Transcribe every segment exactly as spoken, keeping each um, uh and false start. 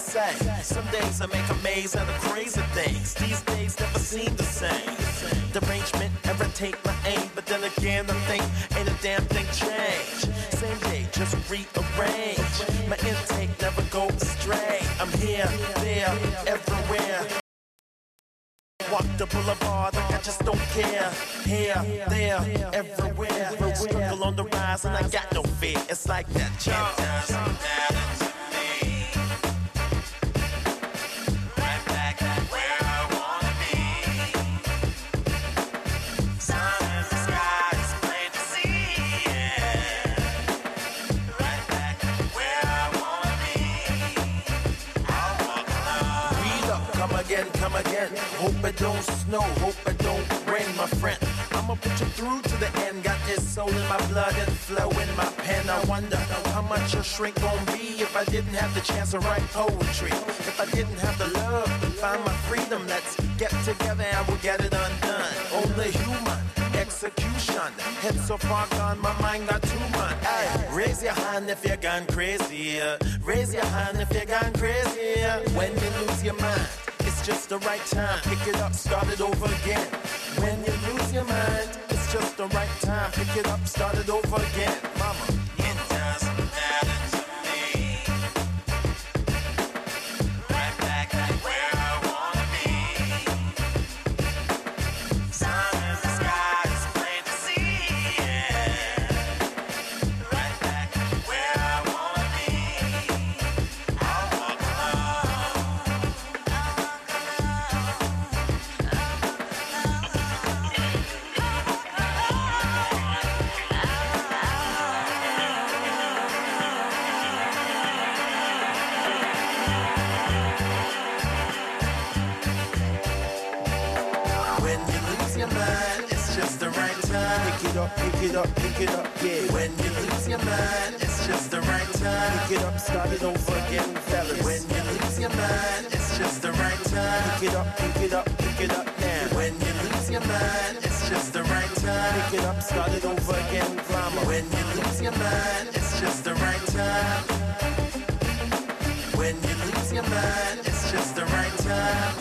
say? Some days I make a maze out of crazy things. These days never seem the same. Derangement irritate my aim, but then again I think ain't a damn thing changed. Same day, just rearrange. My intake never goes astray. I'm here, there, everywhere. Walk the boulevard like I just don't care. Here, there, everywhere. Struggle on the rise and I got no fear. It's like that. It doesn't matter to me. Right back where I wanna be. Sun in the sky is plain to see. Yeah. Right back where I wanna be. I'll walk alone. Read up, come again, come again. Hope it don't snow, hope it don't rain, my friend. I'ma put you through to the end. Got this soul in my blood and flow in my pen. I wonder how much your shrink gon' be if I didn't have the chance to write poetry. If I didn't have the love to find my freedom, let's get together and we'll get it undone. Only human execution. Head so far gone, my mind got too much. Ay, raise your hand if you're gone crazy. Raise your hand if you're gone crazy. When you lose your mind, it's just the right time. Pick it up, start it over again. When you lose your mind, it's just the right time. Pick it up, start it over again. Mama, it doesn't matter to me. Right back where I wanna be. Sun in the sky is plain to see. Yeah. Right back where I wanna be. I'll walk alone. Pick it up, pick it up, pick it up, yeah. When you lose your mind, it's just the right time. Pick it up, start it over again, fellas. When you lose your mind, it's just the right time. Pick it up, pick it up, pick it up now. When you lose your mind, it's just the right time. Pick it up, start it over again, drama. When you lose your mind, it's just the right time. When you lose your mind, it's just the right time.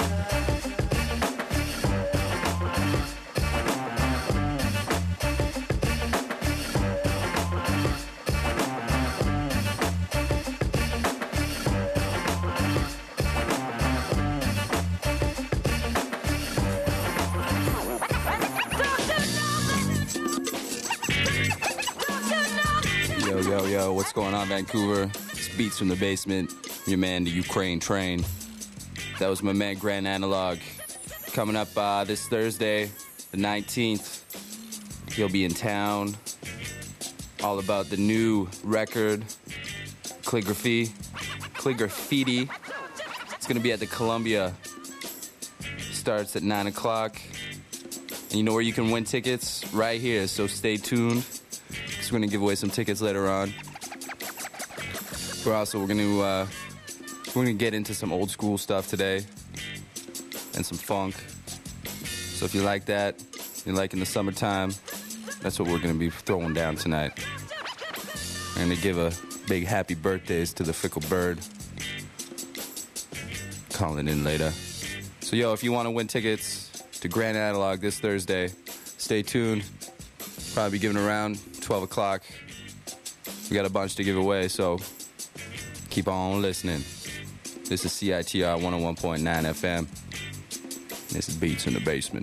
Yo, yo, what's going on, Vancouver? It's Beats from the Basement. Your man, the Ukraine Train. That was my man, Grand Analog. Coming up uh, this Thursday, the nineteenth. He'll be in town. All about the new record, Calligraphy. Calligraffiti. It's going to be at the Columbia. Starts at nine o'clock. And you know where you can win tickets? Right here, so stay tuned. We're going to give away some tickets later on. We're also, we're going to, uh, we're going to get into some old school stuff today. And some funk. So if you like that, you're liking the summertime, that's what we're going to be throwing down tonight. I'm going to give a big happy birthdays to the Fickle Bird. Calling in later. So yo, if you want to win tickets to Grand Analog this Thursday, stay tuned. Probably be giving around twelve o'clock. We got a bunch to give away, so keep on listening. This is C I T R one oh one point nine F M. This is Beats in the Basement.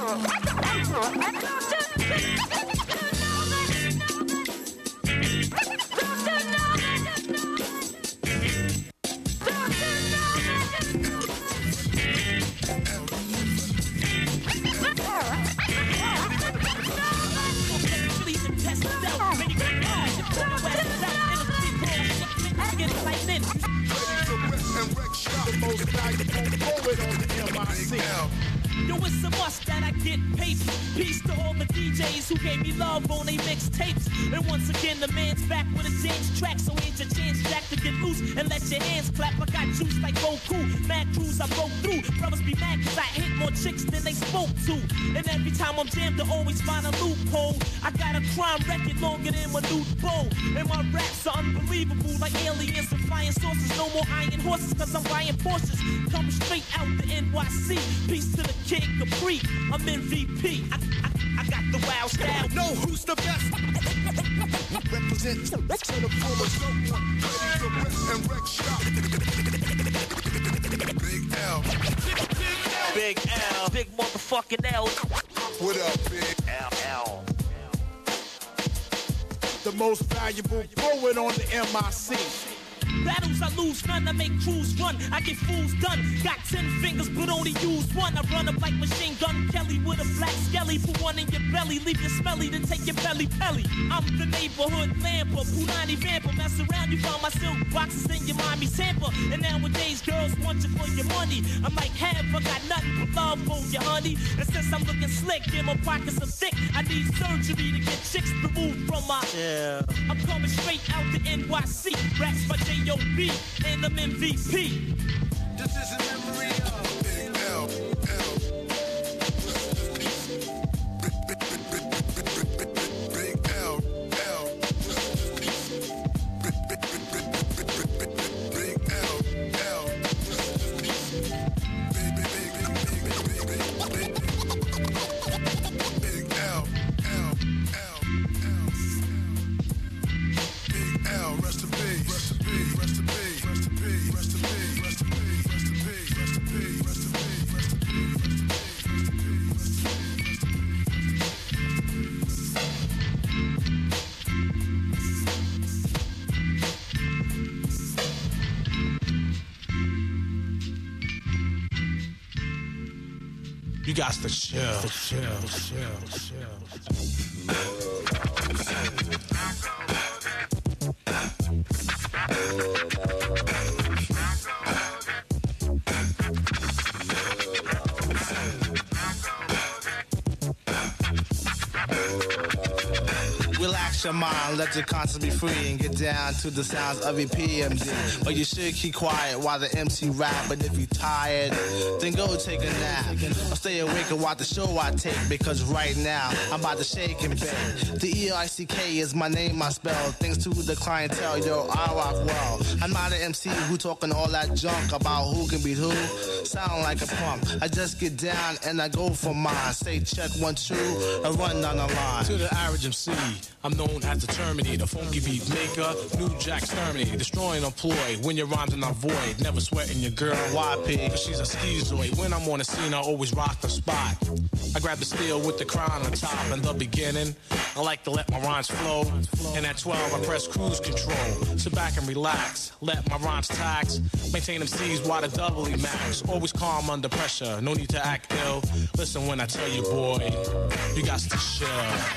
Yo, it's a must that I get paid. Peace to all the D Js who gave me love on they mixtapes. And once again, the man's back with a dance track. So here's your chance, Jack, to get loose and let your hands clap. I got juice like Goku, mad crews I broke through. Brothers be mad cause I hit more chicks than they spoke to. And every time I'm jammed, I always find a loophole. I got a crime record longer than my loot bowl. And my raps are unbelievable like aliens and flying saucers. No more iron horses cause I'm buying Porsches. Coming straight out the N Y C. Peace to the Kid Capri, I'm M V P. I, I, I got the wild style. Know who's the best? Represent to the fullest. Ready to rest and wreck shop. Big L. Big L. Big motherfucking L. What up, Big L. L. The most valuable poet on the M I C. Battles I lose none, I make crews run, I get fools done. Got ten fingers but only use one. I run up like Machine Gun Kelly with a black skelly. Put one in your belly, leave you smelly, then take your belly pelly. I'm the neighborhood lamper, Punani vamper. Mess around, you find my silk boxes in your mommy tamper. And nowadays girls want you for your money. I'm like, have I got nothing but love for you, honey. And since I'm looking slick and my pockets are thick, I need surgery to get chicks removed from my yeah. I'm coming straight out the N Y C. Raps by J O B and I'm M V P. This is a memory of Big L. L. Big L. L. Big L. L. Big, big, big, big, big, big, big, big, big L. L. L. L. Big L. Rest in peace. Rest in peace. Rest in peace. Rest in peace. Rest in peace. Rest in peace. Rest in peace. Rest in peace. Rest in peace. Rest in peace. You got to chill, chill, chill, chill. Relax your mind, let your conscience be free and get down to the sounds of your P M D. But you should keep quiet while the M C rap. But if you tired, then go take a nap. Or stay awake and watch the show I take. Because right now, I'm about to shake and bake. The E L I C K is my name, I spell. Thanks to the clientele, yo, I rock well. I'm not an M C who talking all that junk about who can beat who. Sound like a punk. I just get down and I go for mine. Say check one, two, and run down the line. To the average M C, I'm known as the Terminator, funky beat maker, new jack exterminator, destroying a ploy. When your rhymes are not void, never sweating your girl Y P, cause she's a schizoid. When I'm on the scene, I always rock the spot. I grab the steel with the crown on top. In the beginning, I like to let my rhymes flow. And at twelve, I press cruise control. Sit back and relax, let my rhymes tax. Maintain them C's while the doubly max. Always calm under pressure, no need to act ill. Listen when I tell you, boy, you got to chill.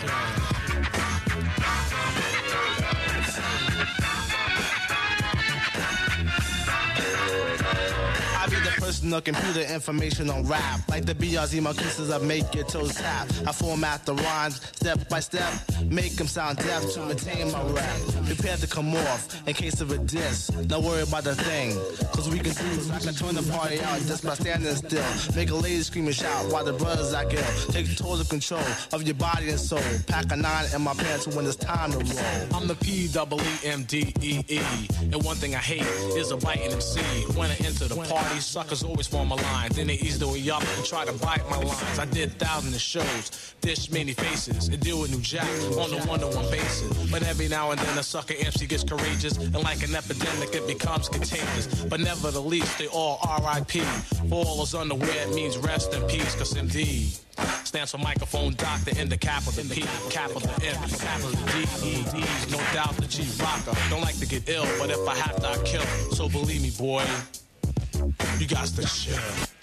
I be the personal computer information on rap. Like the B R Z Marquesas, I make your toes tap. I format the rhymes step by step. Make them sound deaf to maintain my rap. Prepare to come off in case of a diss. Don't worry about the thing, cause we can do is I can turn the party out just by standing still. Make a lady scream and shout while the brothers act ill. Take total control of your body and soul. Pack a nine in my pants when it's time to roll. I'm the P double E M D E E. And one thing I hate is a biting M C. When I enter the party, suckers always form a line. Then they ease the way up and try to bite my lines. I did thousands of shows, dish many faces, and deal with New Jack on a one-to-one basis. But every now and then a sucker M C gets courageous, and like an epidemic it becomes contagious. But never the least, they all R I P. For all those unaware, it means rest in peace, cause M D stands for microphone doctor in the capital P, capital M, capital D, E, D. No doubt the G rocker. Don't like to get ill, but if I have to, I kill. So believe me, boy, you got to chill.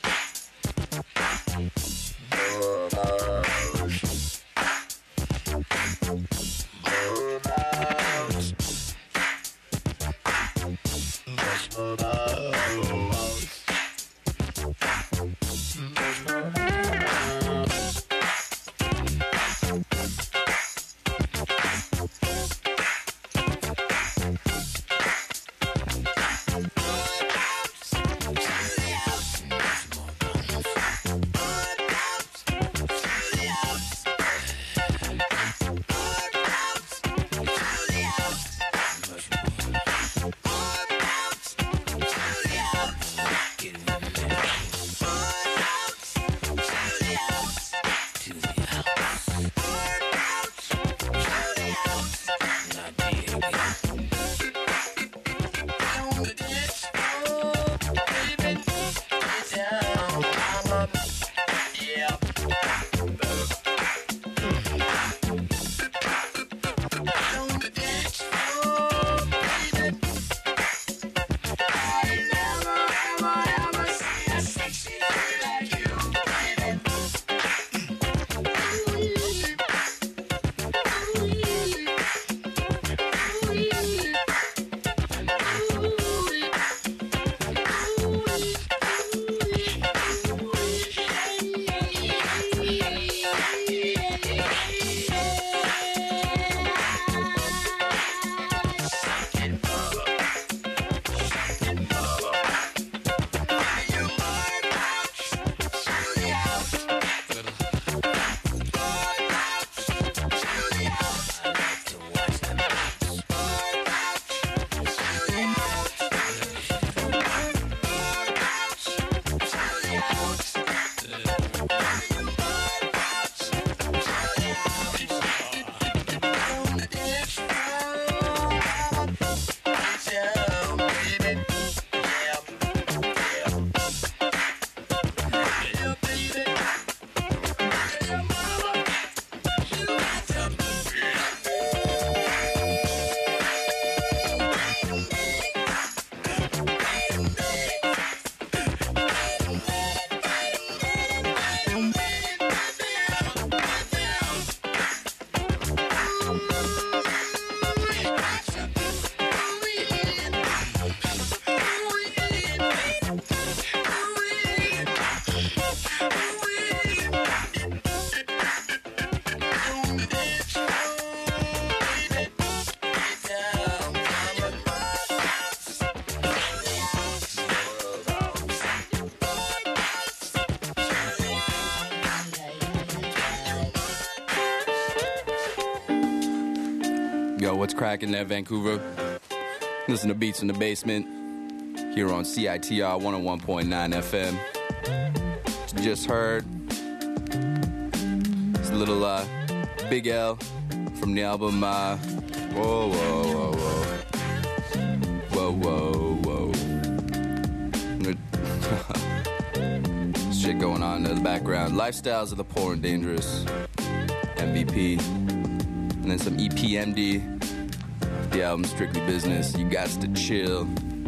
Yo, what's cracking there, Vancouver? Listen to Beats in the Basement here on C I T R one oh one point nine F M. You just heard it's a little uh, Big L from the album uh, Whoa, whoa, whoa, whoa. Whoa, whoa, whoa. Shit going on in the background. Lifestyles of the Poor and Dangerous, M V P. And then some E P M D. The album Strictly Business, You Gots to Chill.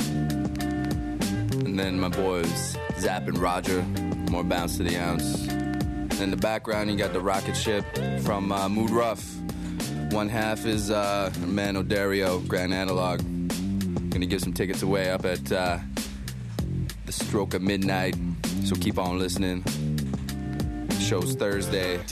And then my boys Zapp and Roger, More Bounce to the Ounce. And in the background you got the Rocket Ship from uh, Mood Rough. One half is uh, Mano Dario, Grand Analog. Gonna give some tickets away up at uh, the Stroke of Midnight, so keep on listening. Show's Thursday.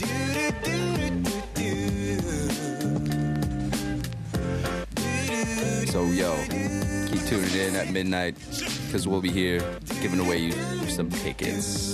So, yo, keep tuning in at midnight, because we'll be here giving away you some tickets.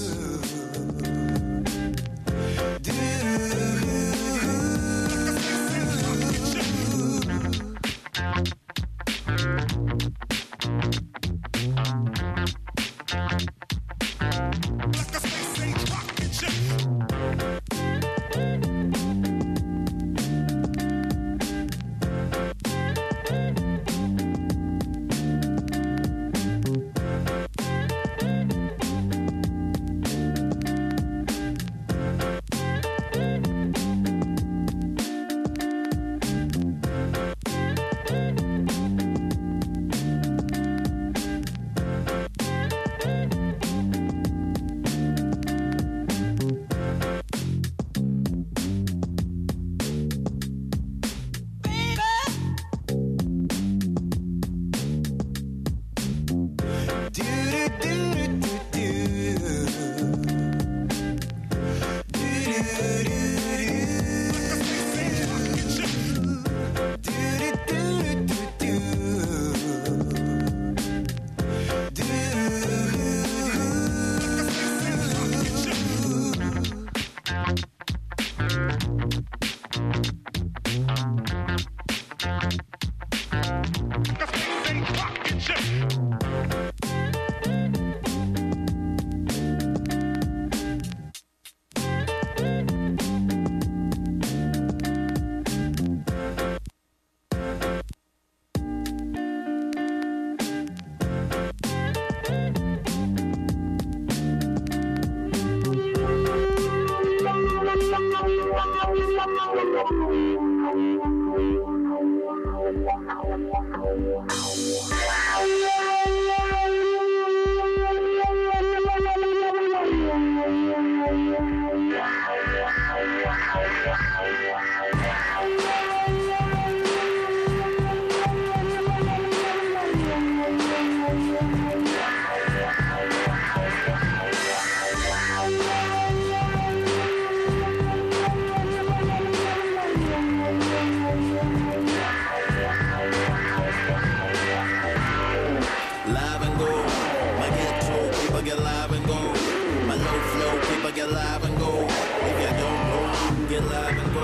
get live and go. My low flow people get live and go. If you don't know, get live and go.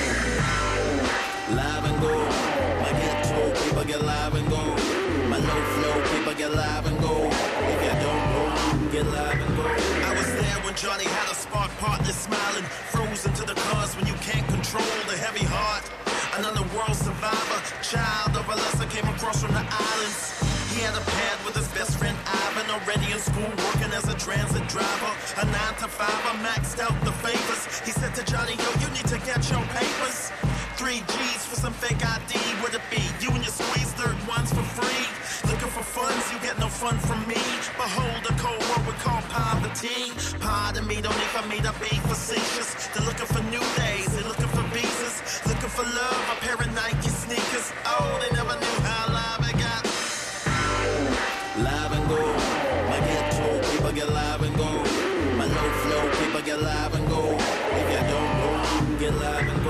Live and go. My ghetto people get live and go. My low flow people get live and go. If you don't know, get live and go. I was there when Johnny had a spark partner smiling, frozen to the cause when you can't control the heavy heart. Another world survivor, child of a lesser, came across from the islands. He had a pad with his best friend Ivan, already in school working as a transit driver. A nine to five, I maxed out the favors. He said to Johnny, yo, you need to get your papers. Three G's for some fake I D, would it be? You and your squeeze third ones for free. Looking for funds, you get no fun from me. Behold a cold world we call poverty. Pardon me, don't need for me to be facetious. They're looking for new days, they're looking for visas. Looking for love, a pair of Nike sneakers. Oh, they never knew how live it got. Live and go. My ghetto people get live and go. My low flow people get live and go. If you don't know, get live and go.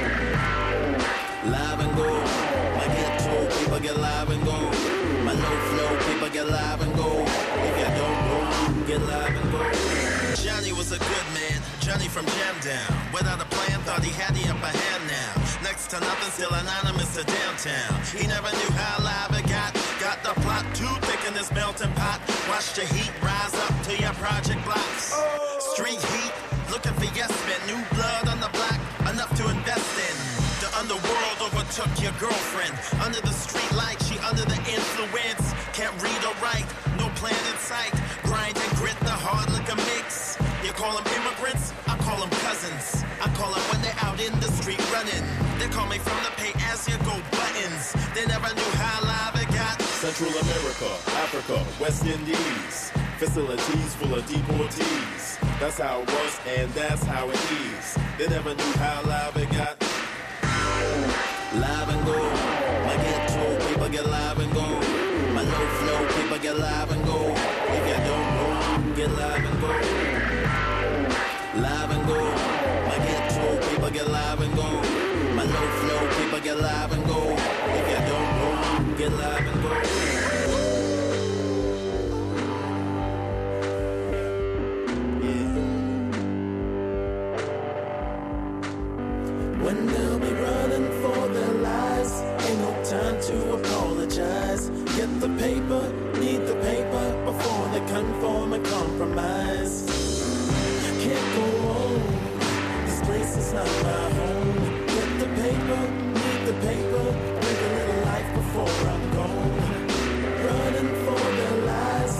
Live and go. My ghetto people get live and go. My low flow people get live and go. If you don't know, get live and go. Johnny was a good man, Johnny from Jam Down. Without a plan, thought he had the upper hand now. Next to nothing, still anonymous to downtown. He never knew how live it got. Got the plot too thick in this melting pot. Watch the heat rise up to your project blocks. Street heat, looking for yes men. New blood on the block, enough to invest in. The underworld overtook your girlfriend. Under the street light, she under the influence. Can't read or write, no plan in sight. Grind and grit, the hard liquor mix. You call them immigrants, I call them cousins. I call them when they're out in the street running. They call me from the pay-as-you-go buttons. They never knew how live it got. Central America, Africa, West Indies. Facilities full of deportees. That's how it was and that's how it is. They never knew how live it got. Live and go. My ghetto people get live and go. My low flow people get live and go. If you don't know, get live and go. Live and go. My ghetto people get live and go. My low flow people get live and go. If you don't know, get live and go. When they'll be running for their lives, ain't no time to apologize. Get the paper, need the paper before they conform and compromise. Can't go on, this place is not my home. Get the paper, need the paper, live a little life before I'm gone. Running for their lives.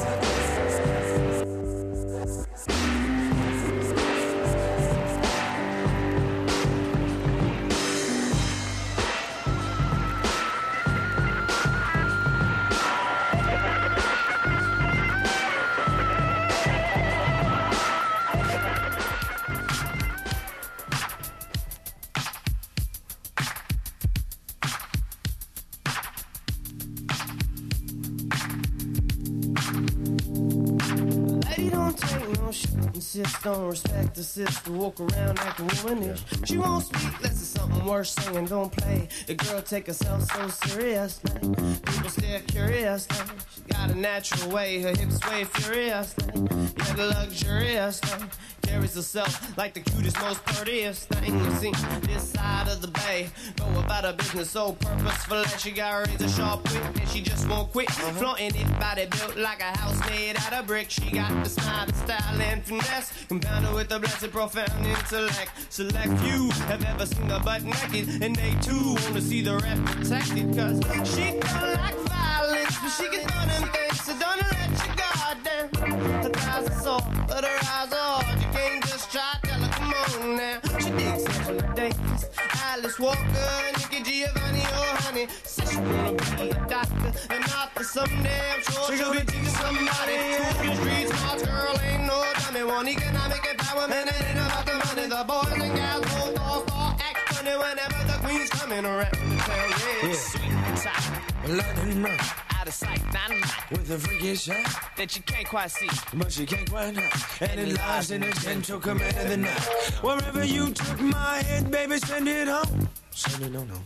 Insist on respect the sister, walk around like a womanish. She won't speak, unless it's something worth singing, don't play. The girl take herself so seriously. People stare curiously. She got a natural way, her hips sway furiously. Yeah, the luxuriously. Carries herself like the cutest, most prettiest thing you've seen this side of the bay. Go about her business so purposeful that she got razor sharp wit and she just won't quit. Uh-huh. Flaunting it, body built like a house made out of brick. She got the smile, the style, and finesse, compounded with a blessed, profound intellect. Select few have ever seen her butt naked, and they too wanna see the rep protected. Cause she don't like violence, but she can do them things, so don't let your guard down. Her thighs are soft, but her eyes are hard. You can't just try, tell her, come on now. She digs Angela Davis, Alice Walker, Nikki Giovanni, or honey. Says she wanna be a doctor, and author someday. I'm sure she'll be teaching somebody. Two street smart girl ain't no dummy. One economic empowerment, and ain't about the money. The boys and gals both all fall act funny whenever the queen's coming around the town. Yeah, yeah. Sweet and tight, London night, out of sight, dynamite, with a freakish eye that you can't quite see, but she can't quite hide. And it lies in a gentle command of the night. Wherever you took my head, baby, send it home. Send it on home.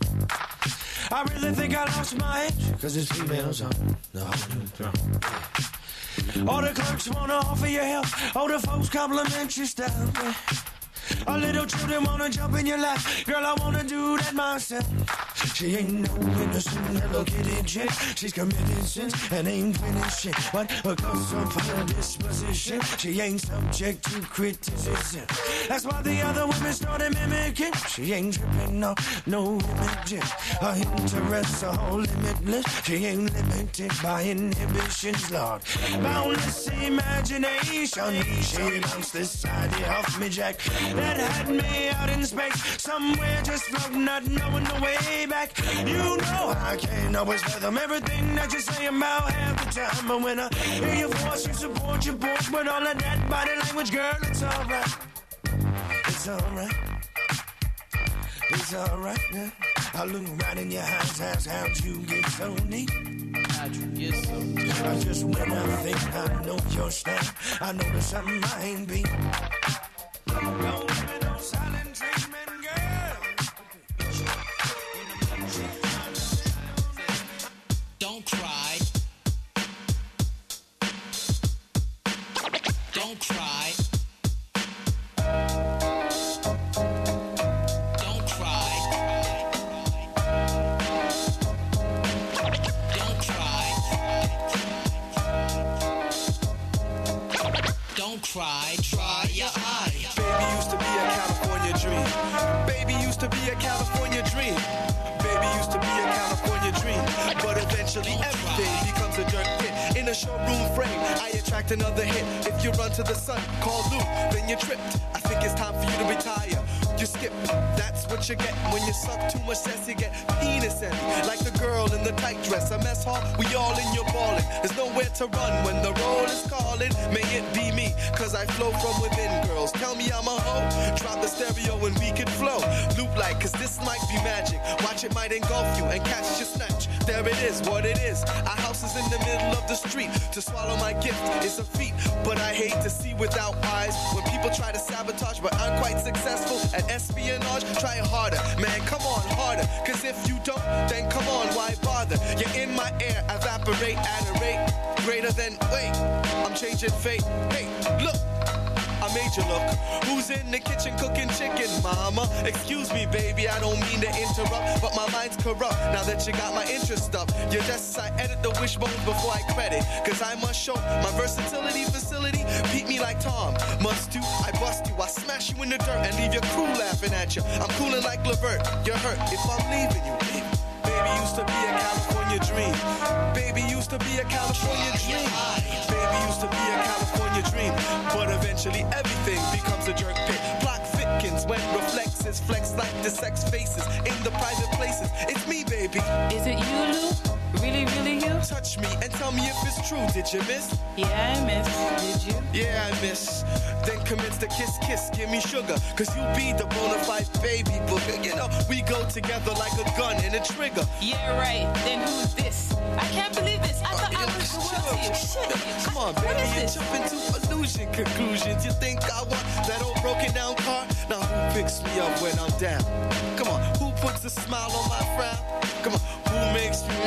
I really think I lost my edge, cause it's females on the whole new throne. All the clerks wanna offer you help. All the folks compliment your style. Yeah. All little children wanna jump in your lap. Girl, I wanna do that myself. She ain't no innocent Hello Kitty chick. She's committed sins and ain't winning shit. But because of her disposition, she ain't subject to criticism. That's why the other women started mimicking. She ain't tripping off no images. Her interests are all limitless. She ain't limited by inhibitions, Lord. Boundless imagination. She bounced this side off me, Jack. That had me out in space, somewhere just floating, not knowing the way back. You know I can't always fathom everything that you say about half the time, but when I hear your voice, you support your voice with all of that body language, girl. It's alright, it's alright, it's alright. Yeah. I look right in your eyes, ask how'd you get so neat? How'd you get so neat? I just when I think I know your style, I know there's something I ain't been. Don't give me no silent treatment, girl. Don't cry. Don't cry. Don't cry. Don't cry. Don't cry. Dry your eyes. Baby used to be a California dream. Baby used to be a California dream. Baby used to be a California dream. But eventually everything becomes a dirt pit. In a showroom frame, I attract another hit. If you run to the sun, call Lou, then you tripped. I think it's time for you to retire. You skip, that's what you get when you suck too much cess. You get penis heavy, like the girl in the tight dress. A mess hall, we all in your ballin'. There's nowhere to run when the roll is calling. May it be me, cause I flow from within. Girls tell me I'm a hoe. Drop the stereo and we can flow. Loop like, cause this might be magic. Watch it might engulf you and catch your snatch. There it is, what it is. Our house is in the middle of the street. To swallow my gift is a feat, but I hate to see without eyes. When people try to sabotage but aren't quite successful at espionage, try harder, man, come on, harder. Cause if you don't, then come on, why bother? You're in my air, evaporate at a rate greater than, wait, I'm changing fate. Hey, look, I made you look. Who's in the kitchen cooking chicken, mama? Excuse me, baby, I don't mean to interrupt, but my mind's corrupt now that you got my interest up. Your desks, I edit the wishbones before I credit, cause I must show my versatility facility. Beat me like Tom, must do, I bust you, I smash you in the dirt and leave your crew laughing at you. I'm coolin' like Levert, you're hurt if I'm leaving you. Baby used to be a California dream. Baby used to be a California dream. Baby used to be a California dream. But eventually everything becomes a jerk pit. Block Fitkins when reflexes flex like the sex faces in the private places. It's me, baby. Is it you, Lou? Really, really you? Touch me and tell me if it's true. Did you miss? Yeah, I miss. Did you? Yeah, I miss. Then commence the kiss, kiss, give me sugar. Cause you be the bona fide baby booger. You know, we go together like a gun and a trigger. Yeah, right. Then who's this? I can't believe this. I thought I was the world to you. Shit. Come on, baby, you jump into illusion conclusions. You think I want that old broken down car? Now who picks me up when I'm down? Come on, who puts a smile on my frown? Come on, who makes me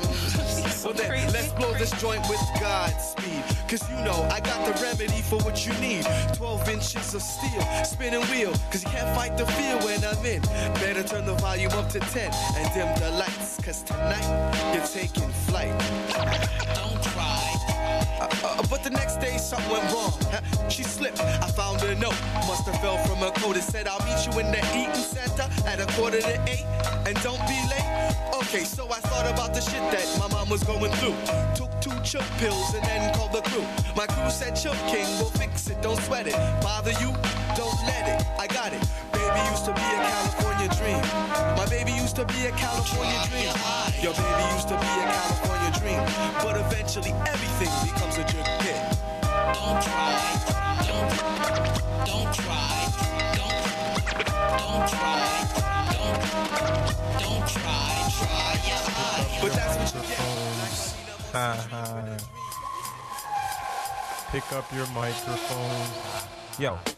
so then, let's blow this joint with Godspeed. Cause you know I got the remedy for what you need. Twelve inches of steel, spinning wheel. Cause you can't fight the feel when I'm in. Better turn the volume up to ten and dim the lights. Cause tonight you're taking flight. Don't cry. Uh, uh, but the next day something went wrong. Huh? She slipped. I found a note. Must have fell from her coat. It said I'll meet you in the eating center at a quarter to eight. And don't be late. Okay, so I thought about the shit that my mom was going through. Took two chill pills and then called the crew. My crew said, Chill King, we'll fix it. Don't sweat it. Bother you? Don't let it. I got it. Baby used to be a California dream. My baby used to be a California dream. Your baby used to be a California dream. But eventually everything becomes a jerk pit. Don't cry. Don't, don't cry. Don't, don't cry. Don't, don't cry. Try your eyes. But that's what you get. Pick up your microphone. Yo,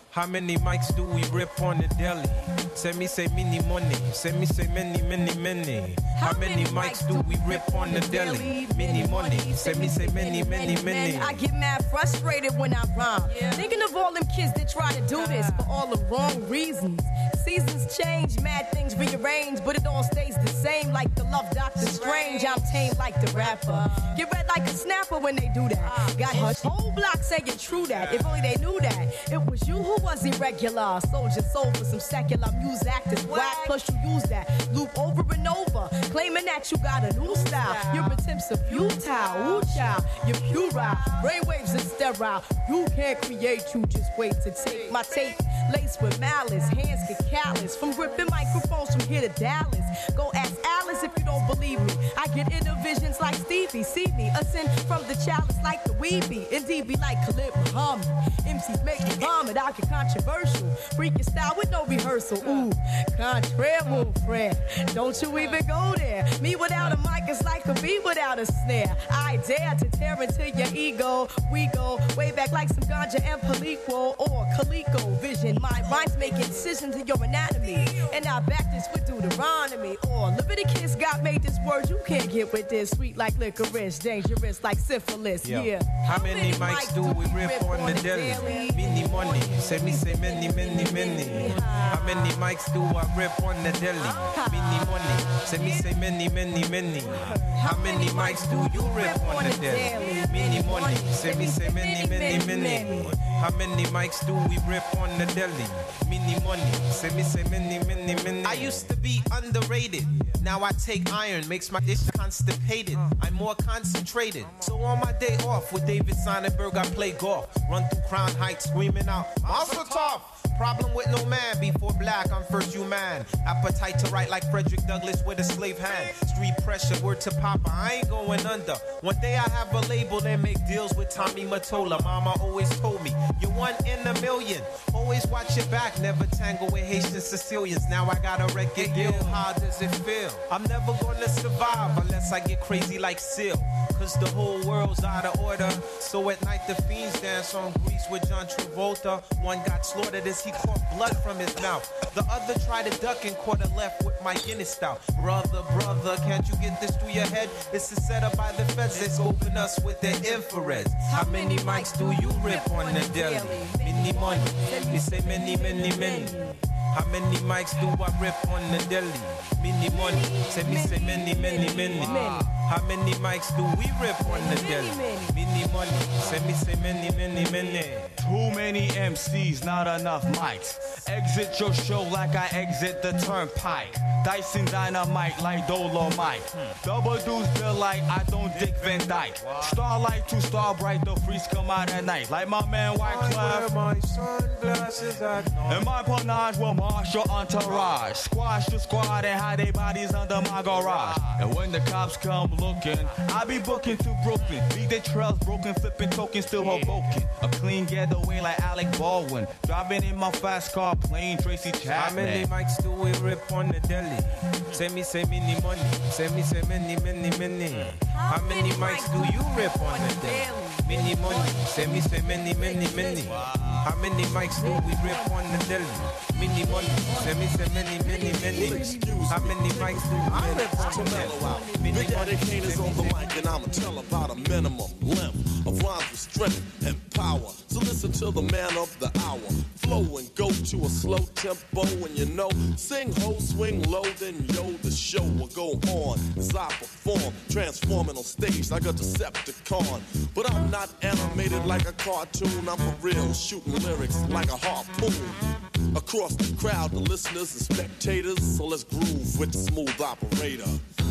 How many mics do we rip on the deli? Say me say mini money. Say me say many, many, many. How many mics do we rip on the deli? Mini money. Say me say many, many, many. I get mad frustrated when I rhyme. Thinking of all them kids that try to do this for all the wrong reasons. Seasons change, mad things rearrange, but it all stays the same like the love Doctor Strange. I'm tame like the rapper. Get red like a snapper when they do that. Got his whole block saying true that. If only they knew that. It was you who was irregular. Soldier soul for some secular music actors whack. Plus you use that loop over and over, claiming that you got a new style. Your attempts are futile. Ooh, child, you're puerile. Brainwaves are sterile. You can't create, you just wait to take my tape. Laced with malice, hands get callous. From gripping microphones from here to Dallas. Go ask Alice if you don't believe me. I get inner visions like Stevie. See me ascend from the chalice like the weebie. Indeed be like Khalid Muhammad. M Cs make me vomit. I get controversial. Freaking style with no rehearsal. Ooh, contraire, mon friend. Don't you even go there. Me without a mic is like a bee without a snare. I dare to tear into your ego. We go way back like some ganja and Palico or Calico vision. My rhymes make incisions in your anatomy. And I back this with Deuteronomy. Or Leviticus, God made this word you can't get with this. Sweet like licorice, dangerous like syphilis. Yeah. Yeah. How many mics do we rip on the deli? Mini money. Say me say many, many, many. How many mics do I rip on the deli? Mini money. Say me say many, many, many. How many mics do you rip on the deli? Mini money. Say me say many, many, many. How many mics do we rip on the deli? Mini money. Say me say many, many, many. I used to be underrated. Now I take iron, makes my dish constipated. I'm more concentrated. So on my day off with David Sonnenberg, I play golf. Run through Crown Heights screaming out, Monster Tough! Problem with no man, before black, I'm first human. Appetite to write like Frederick Douglass with a slave hand. Street pressure, word to Papa, I ain't going under. One day I have a label and make deals with Tommy Mottola. Mama always told me, you're one in a million. Always watch your back, never tangle with Haitian Sicilians. Now I got a record deal, how does it feel? I'm never gonna survive unless I get crazy like Seal. Cause the whole world's out of order. So at night the fiends dance on Grease with John Travolta. One got slaughtered as he caught blood from his mouth. The other tried to duck and caught a left with my Guinness stout. Brother, brother, can't you get this through your head? This is set up by the feds, they scoping us with their infrareds. How many mics do you rip on the deli? Many money, we say many, many, many. How many mics do I rip on the deli? Many money, say me say many, many, many. How many mics do we rip on the deli? Many money, say me say many, many, many. Too many M Cs, not enough mics. Exit your show like I exit the turnpike. Dyson dynamite like Dolomite. Double deuce delight, I don't dick Van Dyke. Starlight to Starbright, the freaks come out at night. Like my man Wyclef. My sunglasses at night. And my panache will marshal entourage. Squash the squad and hide their bodies under my garage. And when the cops come looking, I be booking to Brooklyn. Leave their trails broken, flipping tokens, still Hoboken. A clean getaway like Alec Baldwin. Driving in my fast car, playing Tracy Chapman. How many mics do we rip on the deli? Say me say many money. Say me say many, many, many. How many mics do you rip on the deli? Many money. Say me say many, many, many. How many mics do we rip on the deli? Many money. Say me say many, many, many. How many mics do we rip on the deli? Big Daddy Kane is on the mic and I'ma tell about a minimum length of rhymes with strength and power. So listen to the man of the hour. Flow and go to a slow tempo and you know, sing ho, swing low, then yo, the show will go on as I perform, transforming on stage like a Decepticon. But I'm not animated like a cartoon, I'm for real, shooting lyrics like a harpoon. Across the crowd, the listeners and spectators, so let's groove with the smooth operator.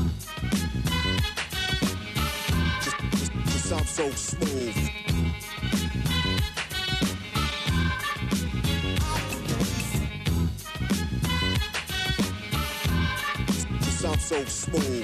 Just, just, just sound so smooth. Just sound so smooth.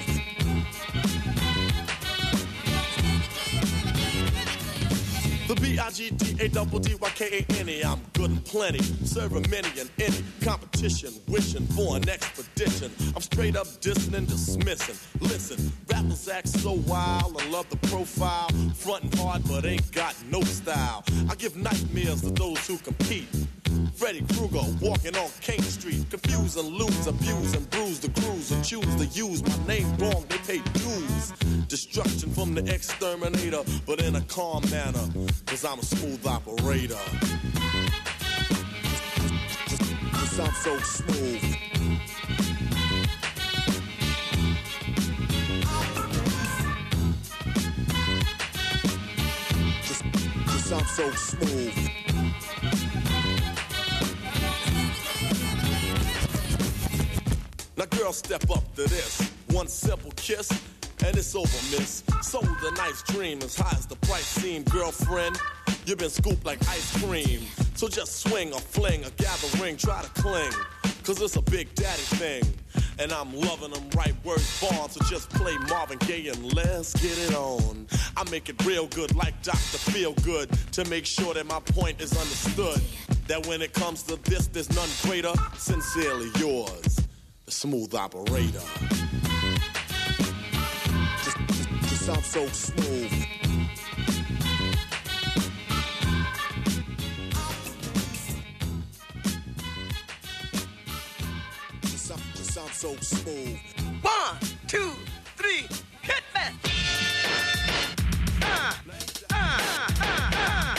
The B I G D A double D Y K A N E, I'm good and plenty, serving many and any competition, wishing for an expedition. I'm straight up dissing and dismissing. Listen, rappers act so wild, I love the profile, frontin' hard but ain't got no style. I give nightmares to those who compete. Freddy Krueger walking on King Street. Confuse and lose, abuse and bruise the crews and choose to use my name wrong. They pay dues. Destruction from the exterminator, but in a calm manner, cause I'm a smooth operator. Cause I'm so smooth. Just, just I'm so smooth. Now girl, step up to this. One simple kiss, and it's over, miss. Sold a nice dream, as high as the price seemed. Girlfriend, you've been scooped like ice cream. So just swing or fling or gather ring, try to cling. Cause it's a big daddy thing. And I'm loving them right words born. So just play Marvin Gaye and let's get it on. I make it real good like Doctor Feelgood to make sure that my point is understood. That when it comes to this, there's none greater. Sincerely yours, the smooth operator. Just, just, just I'm so smooth. Just, I'm, just I'm so smooth. One, two, three, hit me. Uh, uh, uh, uh, uh.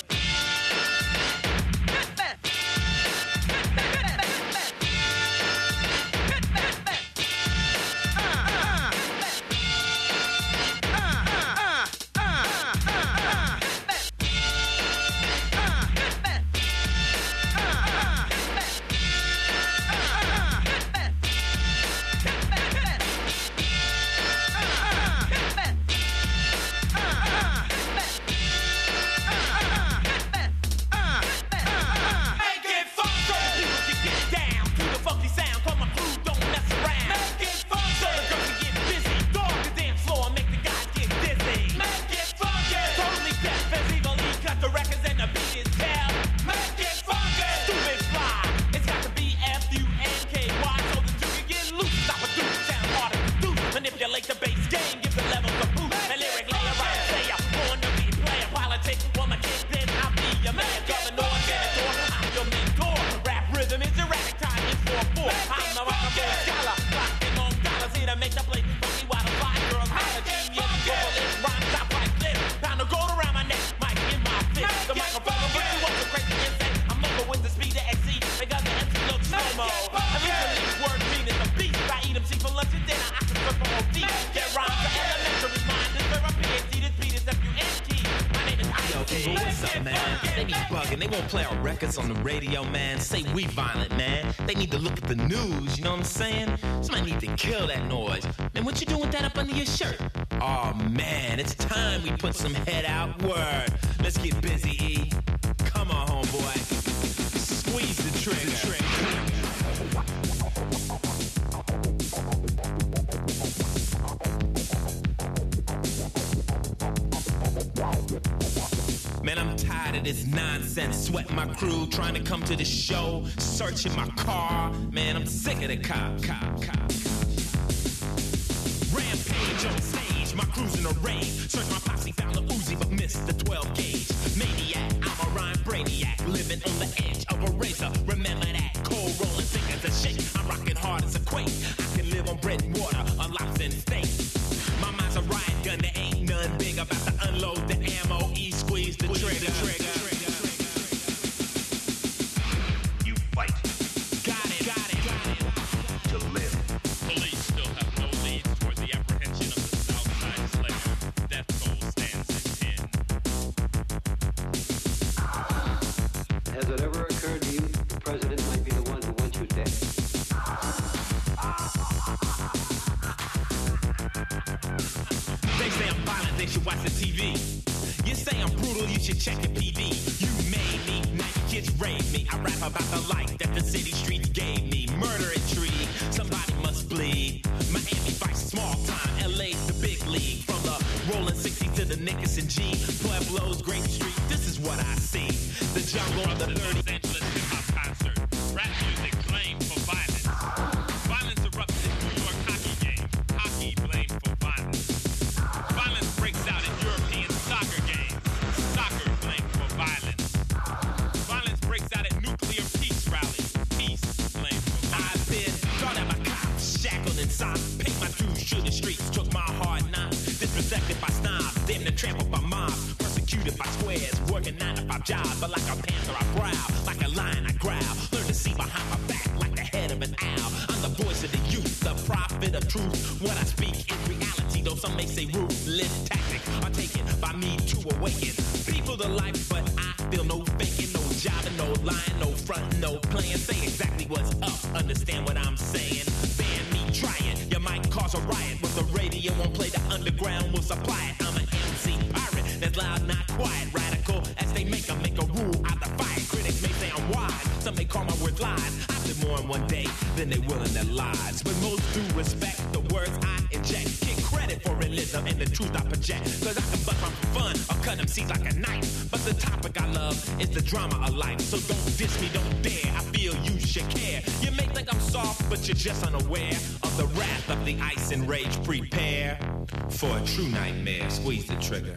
On the radio, man, say we violent, man. They need to look at the news, you know what I'm saying? Somebody need to kill that noise. Man, what you doing with that up under your shirt? Oh, man, it's time we put some head out. Word. Let's get busy, E. Come on, homeboy. Squeeze the trigger. The trigger. Man, I'm tired of this nonsense. Sweat my crew, trying to come to the show, searching my car. Man, I'm sick of the cop, cop, cop. Rampage on stage, my crew's in a rage. Search my posse, found the Uzi, but missed the twelve gauge. Maniac, I'm a rhyme brainiac, living on the edge of a razor. Remember that, cold rolling, thick as a shake. I'm rocking hard as a quake. I can live on bread and water, a lobster and steak. My mind's a riot gun, there ain't none big. About to unload the ammo, E squeeze the trigger. trigger. You fight. Got it, got it, got it. To live. Police still have no leads toward the apprehension of the Southside Slayer. Death toll stands at ten. Has it ever occurred to you that the president might be the one who wants you dead? They say I'm violent, they should watch the T V. You say I'm brutal, you should check your P D. You made me, now your kids raised me. I rap about the life that the city streets gave me. Murder intrigue, somebody must bleed. Miami Vice, small time, L A's the big league. From the rolling sixty to the Nickerson G, Pueblo's Great Street, this is what I see. The jungle of the dirty Los Angeles hip-hop concert. Rap music blamed for violence. Violence erupts in New York hockey game. Hockey blamed for violence. Violence breaks out in European soccer games. Soccer blamed for violence. Violence breaks out at nuclear working nine to five jobs, but like a panther I growl, like a lion I growl. Learn to see behind my back like the head of an owl. I'm the voice of the youth, the prophet of truth. What I speak is reality, though some may say ruthless tactics are taken by me to awaken people to life, but I feel no faking, no jobbing, no lying, no fronting, no playing. Say exactly what's up, understand what I'm saying. Ban me, try it, you might cause a riot. With the radio won't play, the underground will supply it. I'm an M C pirate that's loud, not quiet. Radical as they make 'em, make a rule, I defy it. Critics may say I'm wise, some may call my words lies. I live more in one day than they will in their lives. With most due respect, the words I inject, get credit for realism and the truth I project. Cause I can bust my fun or cut them seeds like a knife. But the topic I love is the drama of life. So don't diss me, don't dare, I feel you should care. You may think I'm soft, but you're just unaware of the wrath of the ice and rage. Prepare for a true nightmare. Squeeze the trigger.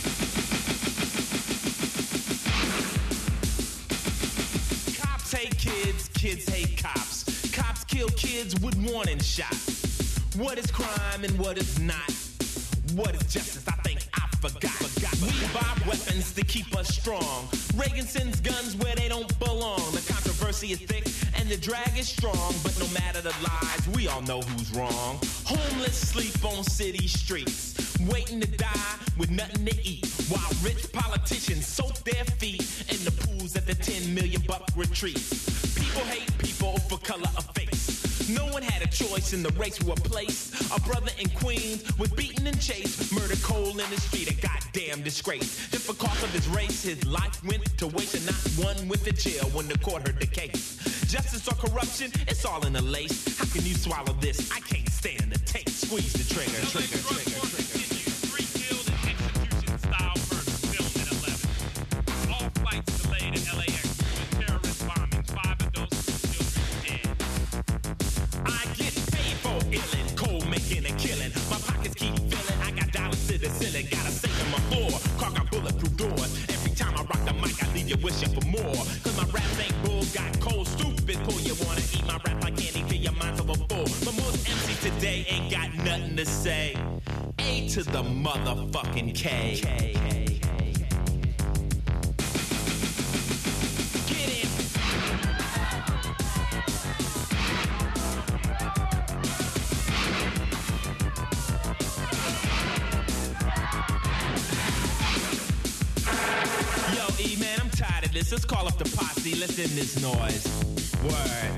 Cops hate kids, kids hate cops. Cops kill kids with warning shots. What is crime and what is not? What is justice? I think I forgot. forgot. We buy weapons to keep us strong. Reagan sends guns where they don't belong. The controversy is thick and the drag is strong. But no matter the lies, we all know who's wrong. Homeless sleep on city streets, waiting to die with nothing to eat. While rich politicians soak their feet in the pools at the ten million buck retreats. People hate people for color of face. No one had a choice in the race we were placed. A brother in Queens was beaten and chased. Murder cold in the street, a goddamn disgrace. Just because of his race, his life went to waste. And not one went to jail when the court heard the case. Justice or corruption, it's all in a lace. How can you swallow this? I can't stand the taste. Squeeze the trigger, trigger, trigger, trigger. Three killed in execution-style murder filmed in eleven. All flights delayed in L A X due to terrorist bombing. Five adults and children dead. I get paid for illin', cold making and killing. My pockets keep filling, I got dollars to the ceiling. Got a safe on my floor, car got bulletproof doors. Every time I rock the mic, I leave you wishing for more. Cause my rap ain't bull, got cold, stupid pull. You wanna eat my rap like candy till your mind's over full. But most M Cs today ain't got nothing to say. A to the motherfucking K. K. Get in. Yo, E, man, I'm tired of this. Let's call up the posse. Let's end this noise. Word.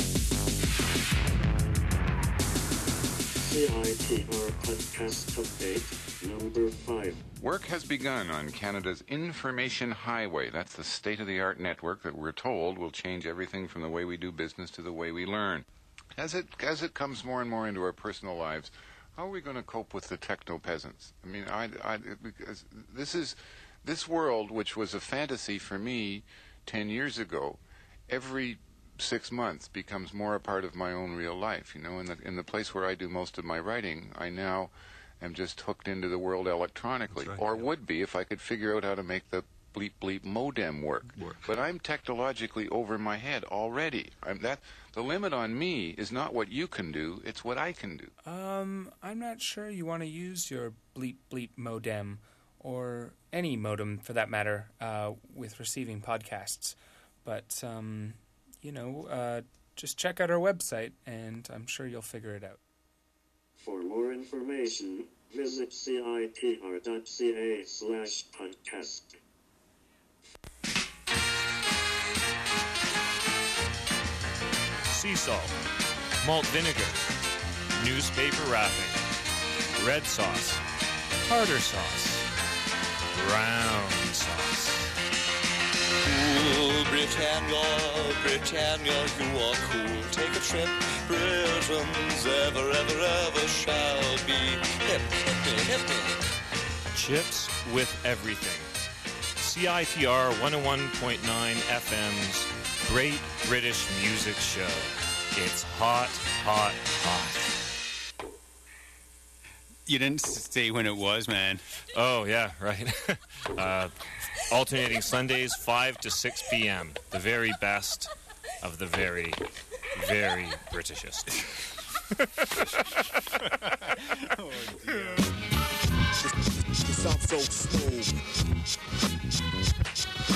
C I T R Podcast Update number five. Work has begun on Canada's Information Highway. That's the state-of-the-art network that we're told will change everything from the way we do business to the way we learn. As it as it comes more and more into our personal lives, how are we going to cope with the techno-peasants? I mean, I, I, because this is this world, which was a fantasy for me ten years ago, every six months becomes more a part of my own real life. You know, in the in the place where I do most of my writing, I now am just hooked into the world electronically, right, or yeah. would be if I could figure out how to make the bleep bleep modem work. work. But I'm technologically over my head already. I'm that the limit on me is not what you can do; it's what I can do. Um, I'm not sure you want to use your bleep bleep modem, or any modem for that matter, uh, with receiving podcasts. But um, you know, uh, just check out our website, and I'm sure you'll figure it out. For more information, visit citr.ca slash podcast. Sea salt, malt vinegar, newspaper wrapping, red sauce, tartar sauce, brown sauce. Cool Britannia, Britannia, you are cool. Take a trip, Britain's ever, ever, ever shall be. Hip, hip, hip, hip. Chips with everything. C I T R one oh one point nine F M's Great British Music Show. It's hot, hot, hot. You didn't say when it was, man. Oh, yeah, right. uh, alternating Sundays, five to six p.m. The very best of the very, very Britishest. Oh, dear. This sounds so smooth.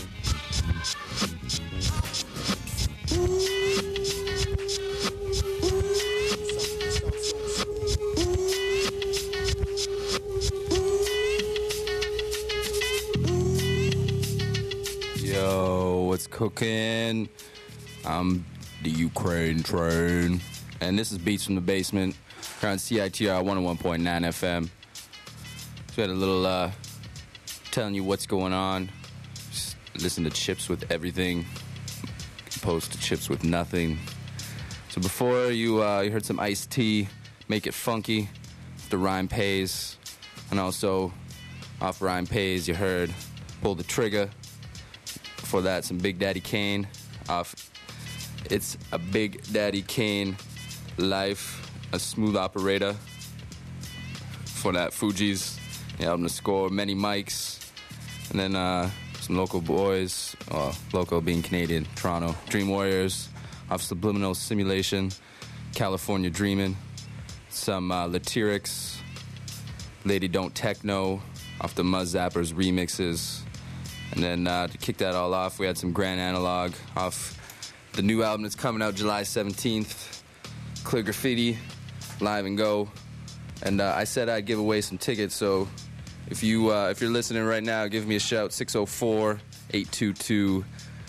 Yo, what's cooking? I'm the Ukraine Train, and this is Beats from the Basement. We're on C I T R one oh one point nine F M. So we had a little uh, telling you what's going on. Just listen to Chips with Everything, opposed to Chips with Nothing. So before you, uh, you heard some Ice-T, Make It Funky, the Rhyme Pays, and also off Rhyme Pays you heard Pull the Trigger. Before that, some Big Daddy Kane off It's a Big Daddy Kane Life, a Smooth Operator. For that, Fugees, the album to score, Many Mics, and then uh, some local boys, uh, local being Canadian, Toronto, Dream Warriors, off Subliminal Simulation, California Dreamin', some uh, Latyrix, Lady Don't Techno, off the Muzz Zappers remixes, and then uh, to kick that all off, we had some Grand Analog off the new album that's coming out July seventeenth, Clear Graffiti, Live and Go. And uh, I said I'd give away some tickets, so if, you, uh, if you're listening right now, give me a shout, six oh four, eight two two,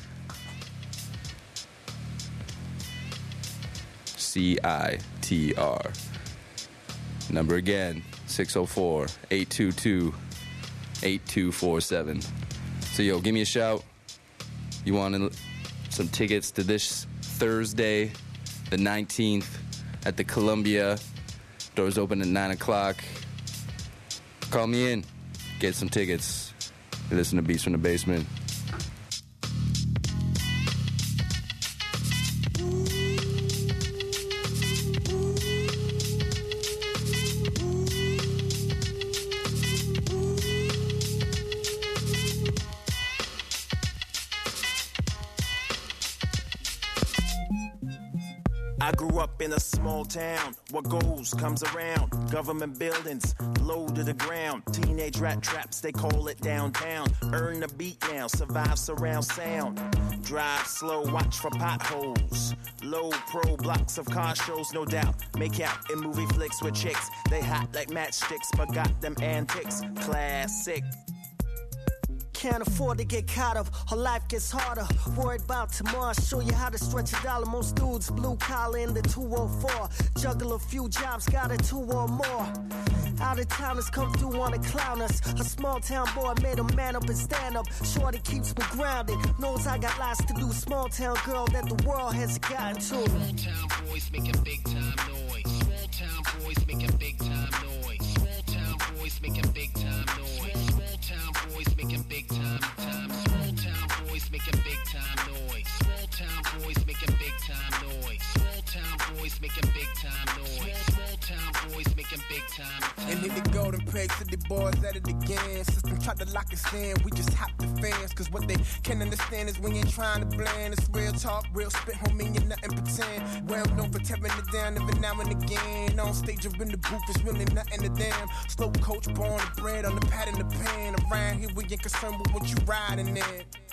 C I T R. Number again, six oh four, eight two two, eight two four seven. So, yo, give me a shout. You want some tickets to this Thursday, the nineteenth, at the Columbia. Doors open at nine o'clock. Call me in. Get some tickets. Listen to Beats from the Basement. I grew up in a small town. What goes comes around. Government buildings low to the ground. Teenage rat traps, they call it downtown. Earn the beat now, survive surround sound. Drive slow, watch for potholes. Low pro blocks of car shows, no doubt. Make out in movie flicks with chicks. They hot like matchsticks, but got them antics. Classic. Can't afford to get caught up, her life gets harder. Worried about tomorrow, show you how to stretch a dollar. Most dudes blue collar in the two oh four. Juggle a few jobs, got a two or more. Out of towners come through, wanna clown us. A small town boy made a man up and stand up. Shorty keeps me grounded, knows I got lots to do. Small town girl that the world has gotten to. Small town boys making big time noise. Small town boys making big time noise. Small town boys making big time noise. Small town boys making big time time. Small town boys making big time noise. Small town boys making big time noise. Small town boys making big time noise. Small town boys making big time time. And in the golden peg city boys at it again. System tried to lock us in, we just hop the fans. Cause what they can't understand is when you're trying to blend. It's real talk, real spit, homie, you're nothing pretend. Well known for tearing it down every now and again. On stage or in the booth, it's really nothing to them. Slow coach, born the bread on the pad in the pan. Around here we ain't concerned with what you riding in.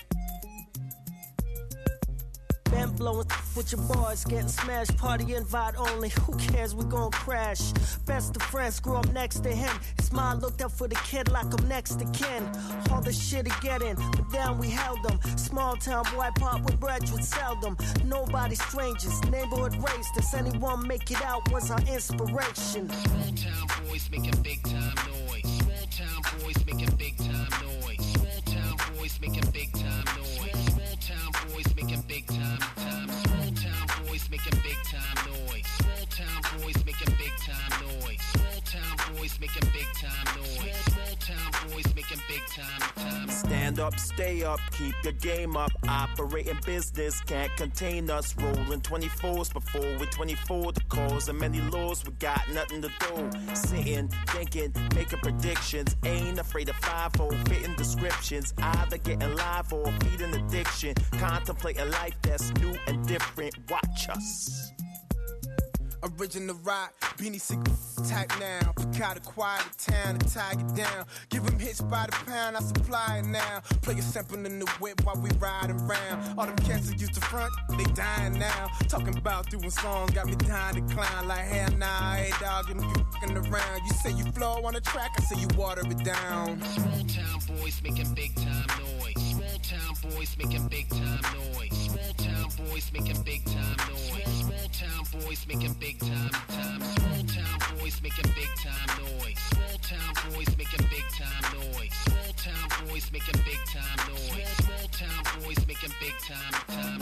Band blowing with your boys, getting smashed, party invite only. Who cares? We gon' crash. Best of friends, grew up next to him. His mom looked up for the kid like I'm next to kin. All the shit to get in, but down we held them. Small town boy, pop with bread would seldom. Nobody strangers, neighborhood race. Does anyone make it out? Was our inspiration. Small town boys making big time noise. Small town boys making big time noise. Small town boys making big time noise. Small town boys making big time time. Small town boys making big time noise. Small town boys making big time noise. Small town boys making big time noise. Small town boys making big time time. Stand up, stay up, keep your game up. Operating business can't contain us. Rolling twenty-fours before we're twenty-four. The cause of many laws, we got nothing to do. Sitting, thinking, making predictions. Ain't afraid of five-fold, fitting descriptions. Either getting live or feeding addiction. Contemplating life that's new and different. Watch us. Original rock, beanie sick attack now. Picard quiet the town and tie it down. Give him hits by the pound, I supply it now. Play a sample in the whip while we riding round. All them cats that used to front, they dying now. Talking about doing songs, got me dying to clown. Like hell nah, hey dog, you fucking around. You say you flow on the track, I say you water it down. Small town boys making big time noise. Small Small town boys making big time noise. Small town boys making big time noise. Small town boys making big time time. Small town boys making big time noise. Small town boys making big time noise. Small town boys making big time noise. Small town boys making big time time.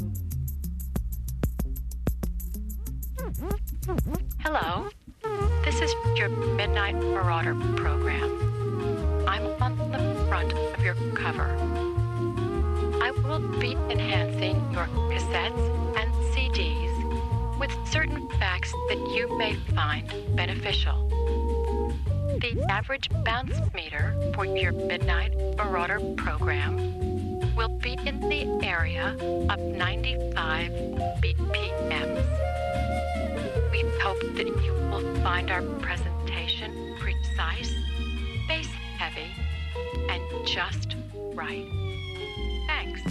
Hello, this is your Midnight Marauder program. I'm on the front of your cover. I will be enhancing your cassettes and C Ds with certain facts that you may find beneficial. The average bounce meter for your Midnight Marauder program will be in the area of ninety-five B P Ms. We hope that you will find our presentation precise, bass-heavy, and just right. Thanks.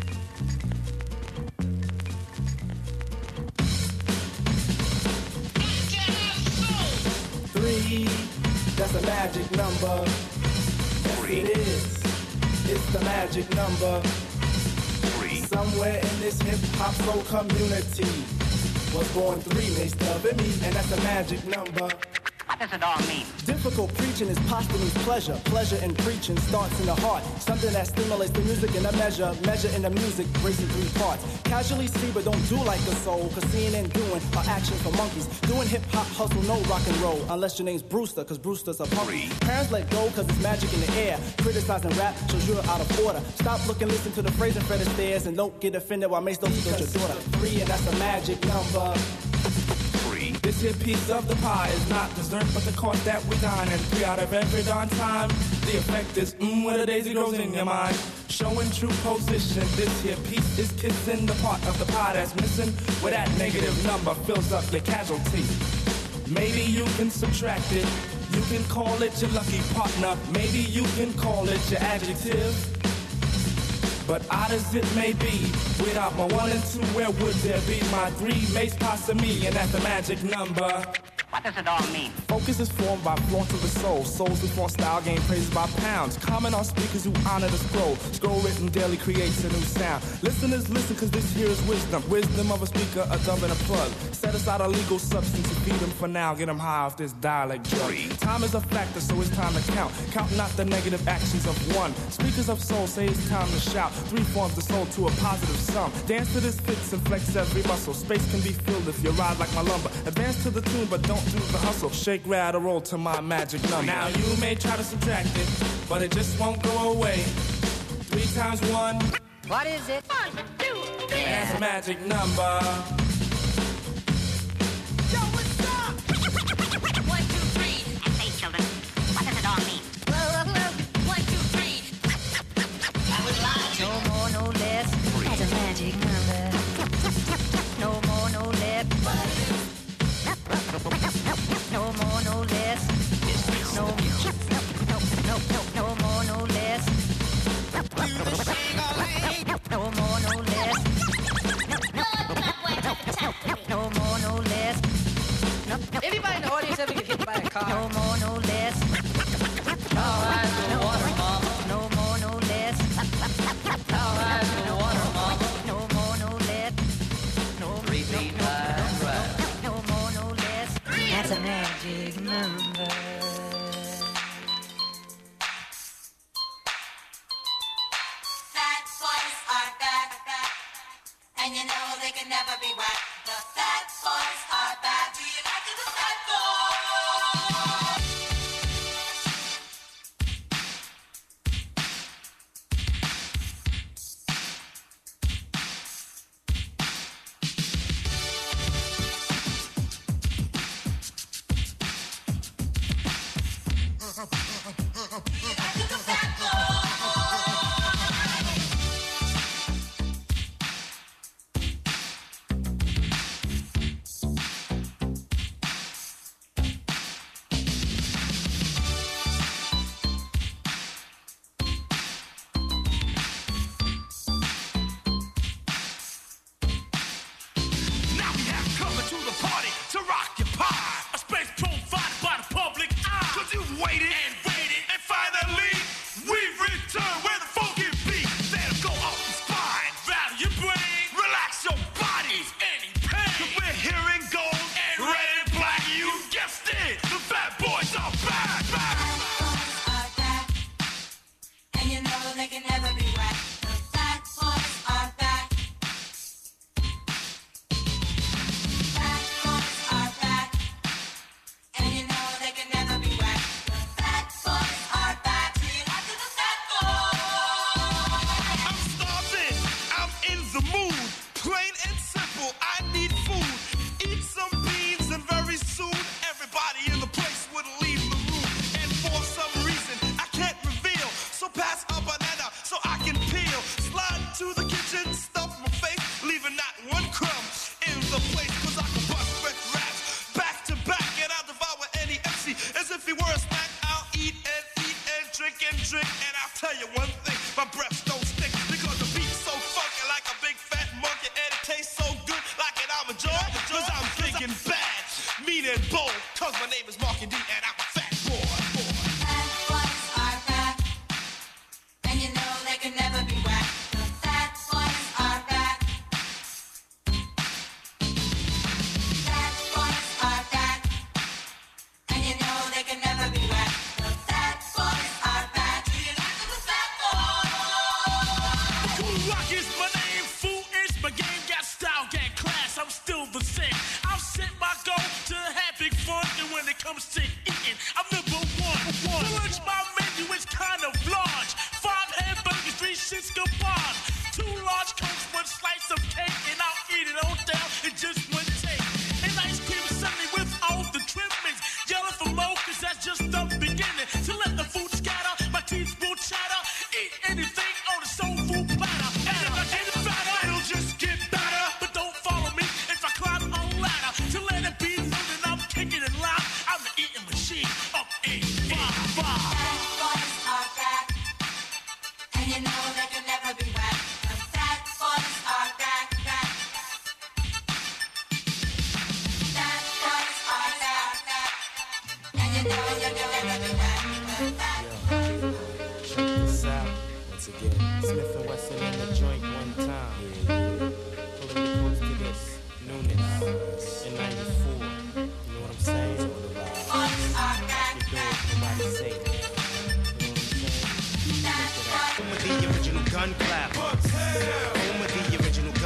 Three, that's a magic number. Yes, it is. It's the magic number. Three. Somewhere in this hip-hop soul community was born three, they stub at me, and that's a magic number. What does it all mean? Difficult preaching is posthumous pleasure. Pleasure in preaching starts in the heart. Something that stimulates the music in a measure. Measure in the music, breaks in three parts. Casually see, but don't do like the soul. Cause seeing and doing are action for monkeys. Doing hip-hop, hustle, no rock and roll. Unless your name's Brewster, cause Brewster's a punk. Parents let go, cause it's magic in the air. Criticizing rap shows you're out of order. Stop looking, listen to the phrase and Fred Astaire. And don't get offended while Mace don't steal your daughter. Three, and that's a magic number. This here piece of the pie is not dessert, but the cost that we dine. And three out of every darn time, the effect is mmm, when a daisy grows in your mind. Showing true position, this here piece is kissing the part of the pie that's missing. Where that negative number fills up your casualty. Maybe you can subtract it, you can call it your lucky partner. Maybe you can call it your adjective. But odd as it may be, without my one and two, where would there be my three? Mace, pasta, me, and that's the magic number. What does it all mean? Focus is formed by flaunt of the soul. Souls who form style gain praises by pounds. Comment on speakers who honor the scroll. Scroll written daily creates a new sound. Listeners listen cause this here is wisdom. Wisdom of a speaker, a dove and a plug. Set aside a legal substance to feed them for now. Get them high off this dialect drug. Time is a factor so it's time to count. Count not the negative actions of one. Speakers of soul say it's time to shout. Three forms the soul to a positive sum. Dance to this fits and flex every muscle. Space can be filled if you ride like my lumber. Advance to the tune but don't do the hustle. Shake, rattle, roll to my magic number. Now you may try to subtract it, but it just won't go away. Three times one. What is it? One, two, three. That's a magic number. Yo, what's up? One, two, three. I say, children, what does it all mean? One, two, three. I was lying. No more, no less. That's a magic number. No more, no less. No more, no less. No, no, no, no, no more, no less. No more, no less. No more, no less. Anybody in the audience ever get hit by a car? No more, no less. All right, the water, mama. No more, no less. All right, the water, mama. No more, no less. No more, Repeat right, right. no more, no less. That's a magic number. Fat boys are back, back, and you know they can never be whacked. The fat boys are back. Do you like the fat boys?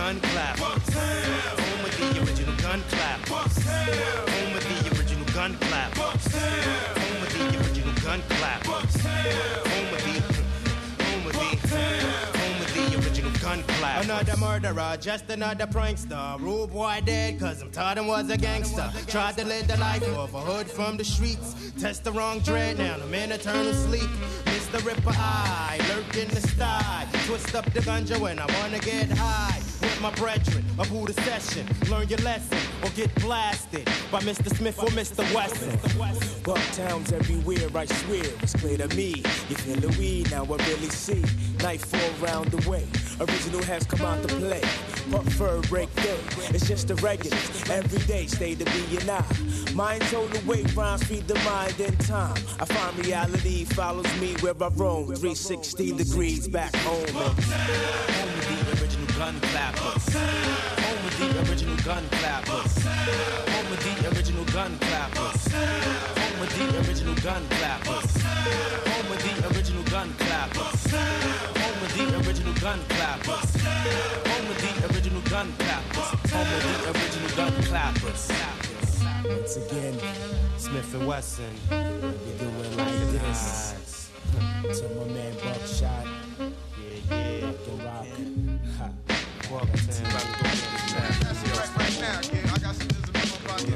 gun clappers. Home of the original gun clappers. Home of the original gun clappers. Home of the original gun clappers. Home of the, home of the, home of the original gun clappers. Another murderer, just another prankster. Rude boy dead, cause I'm taught him was a gangster. Tried to live the life of a hood from the streets. Test the wrong dread, now I'm in eternal sleep. Mister Ripper eye, lurk in the sty. Twist up the ganja when I wanna get high. With my brethren, up the session. Learn your lesson or get blasted by Mister Smith or Mister Wesson. Bucktowns everywhere, I swear, it's clear to me. You feel the weed, now I really see. Nightfall round the way, original has come out to play. Pup fur break day, it's just the regulars. Every day, stay to be and I. Mind told the way, rhymes feed the mind in time. I find reality follows me where I roam. three sixty degrees back home. And home of the original gun clappers. Home of the original gun clappers. Home of the original gun clappers. Home of the original gun clappers. Home of the original gun clappers. Home of the original gun clappers. Home of the original gun clappers. Home of the original gun clappers. once again, Smith and Wesson, we do it like this. To my man Buckshot. Yeah, yeah. Fucking rock. Ha. Walk to right, right now, kid. I got some business in my pocket.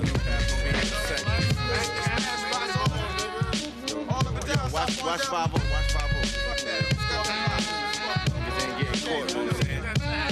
Watch, watch five oh, watch five oh. Fuck that. Cause ain't getting caught, you know what I'm saying?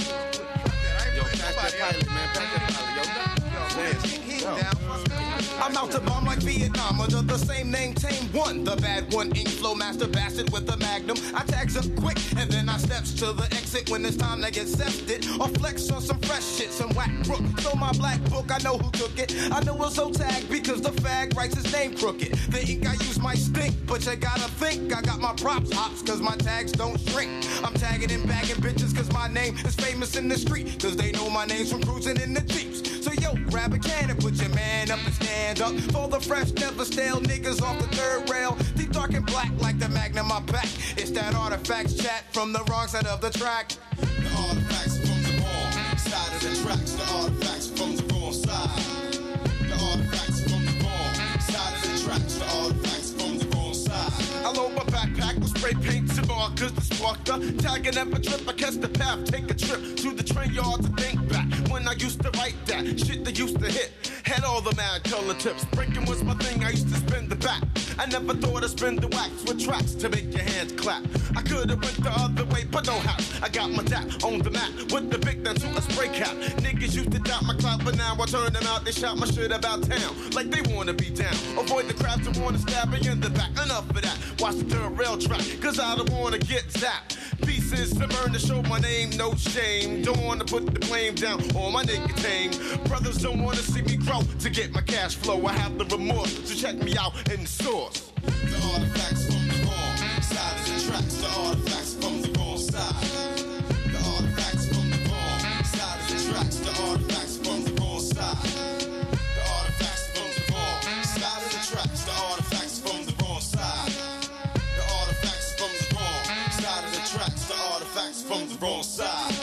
Yo, pack that pilot, man. Pack that pilot, yo. Yo. I'm out to bomb like Vietnam under the same name, Tame One. The bad one, ink flow master bastard with the magnum. I tags up quick and then I steps to the exit when it's time to get sefted. Or flex on some fresh shit, some whack crook. So my black book, I know who took it. I know it's so tagged because the fag writes his name crooked. The ink I use might stink, but you gotta think I got my props hops cause my tags don't shrink. I'm tagging and bagging bitches cause my name is famous in the street. Cause they know my name's from cruising in the Jeeps. So yo, grab a can and put your man up and stand up for the fresh, never stale niggas off the third rail. Deep dark and black like the magnum I pack. It's that artifacts chat from the wrong side of the track. The artifacts from the wrong side of the tracks. The artifacts from the wrong side. The artifacts from the wrong side of the tracks. The artifacts from the wrong side. I load my backpack with spray paints and markers to spark the tagging up a trip. I catch the path, take a trip to the train yard to think back when I used to write that shit that used to hit. Had all the mad color tips. Breaking was my thing, I used to spin the back. I never thought I'd spin the wax with tracks to make your hands clap. I could've went the other way, but no how. I got my dap on the map with the big down to a spray cap. Niggas used to doubt my clout, but now I turn them out. They shout my shit about town like they wanna be down. Avoid the crowds that wanna stab me in the back. Enough of that. Watch the dirt rail track, cause I don't wanna get zapped. Pieces to burn to show my name, no shame. Don't wanna put the blame down on my nigga tame. Brothers don't wanna see me grow to get my cash flow. I have the remorse, so check me out in the source. The artifacts from the wrong side of the tracks. The artifacts from the wrong side. The artifacts from the wrong side of the tracks. The artifacts from the wrong side. The artifacts from the wrong side of the tracks. The artifacts from the wrong side. The artifacts from the wrong side of the tracks. The artifacts from the wrong side.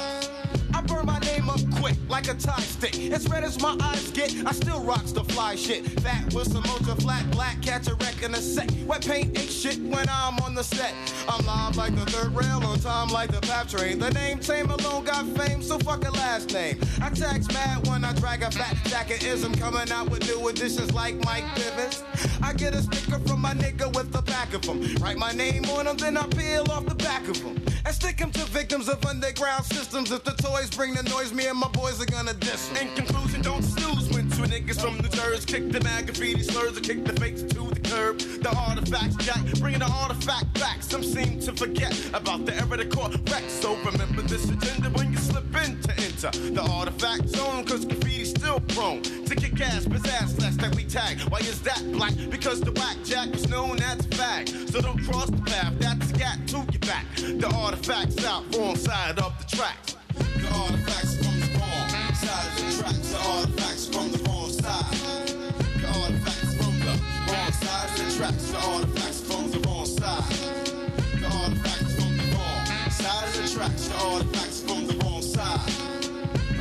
I burn my name up quick like a tie stick. As red as my eyes get, I still rocks the fly shit. Fat with some ultra flat black, catch a wreck in a sec. Wet paint ain't shit when I'm on the set. I'm live like the third rail, on time like the pap train. The name Tame alone got fame, so fuck a last name. I tax mad when I drag a fat jacket ism, coming out with new additions like Mike Bivens. I get a sticker from my nigga with the back of him. Write my name on him, then I peel off the back of him. And stick him to victims of underground systems. If the toys bring the noise, me and my boys are gonna diss 'em. In conclusion, don't snooze when two niggas from New Jersey kick the mag graffiti slurs or kick the fakes to the curb. The artifacts jack, bringing the artifact back. Some seem to forget about the era that caught wreck. So remember this agenda when you slip in to enter the artifact zone, cause graffiti's still prone to kick ass, pizzazz less that we tag. Why is that black? Because the whack jack was known as a fag. So don't cross the path, that's a gat to your back. The artifacts out, wrong side of the tracks. The artifacts from the wrong side of the tracks. The artifacts from the wrong side. The artifacts from the wrong side of the tracks. The artifacts from the wrong side. The artifacts from the wrong side of the tracks. The artifacts from the wrong side. The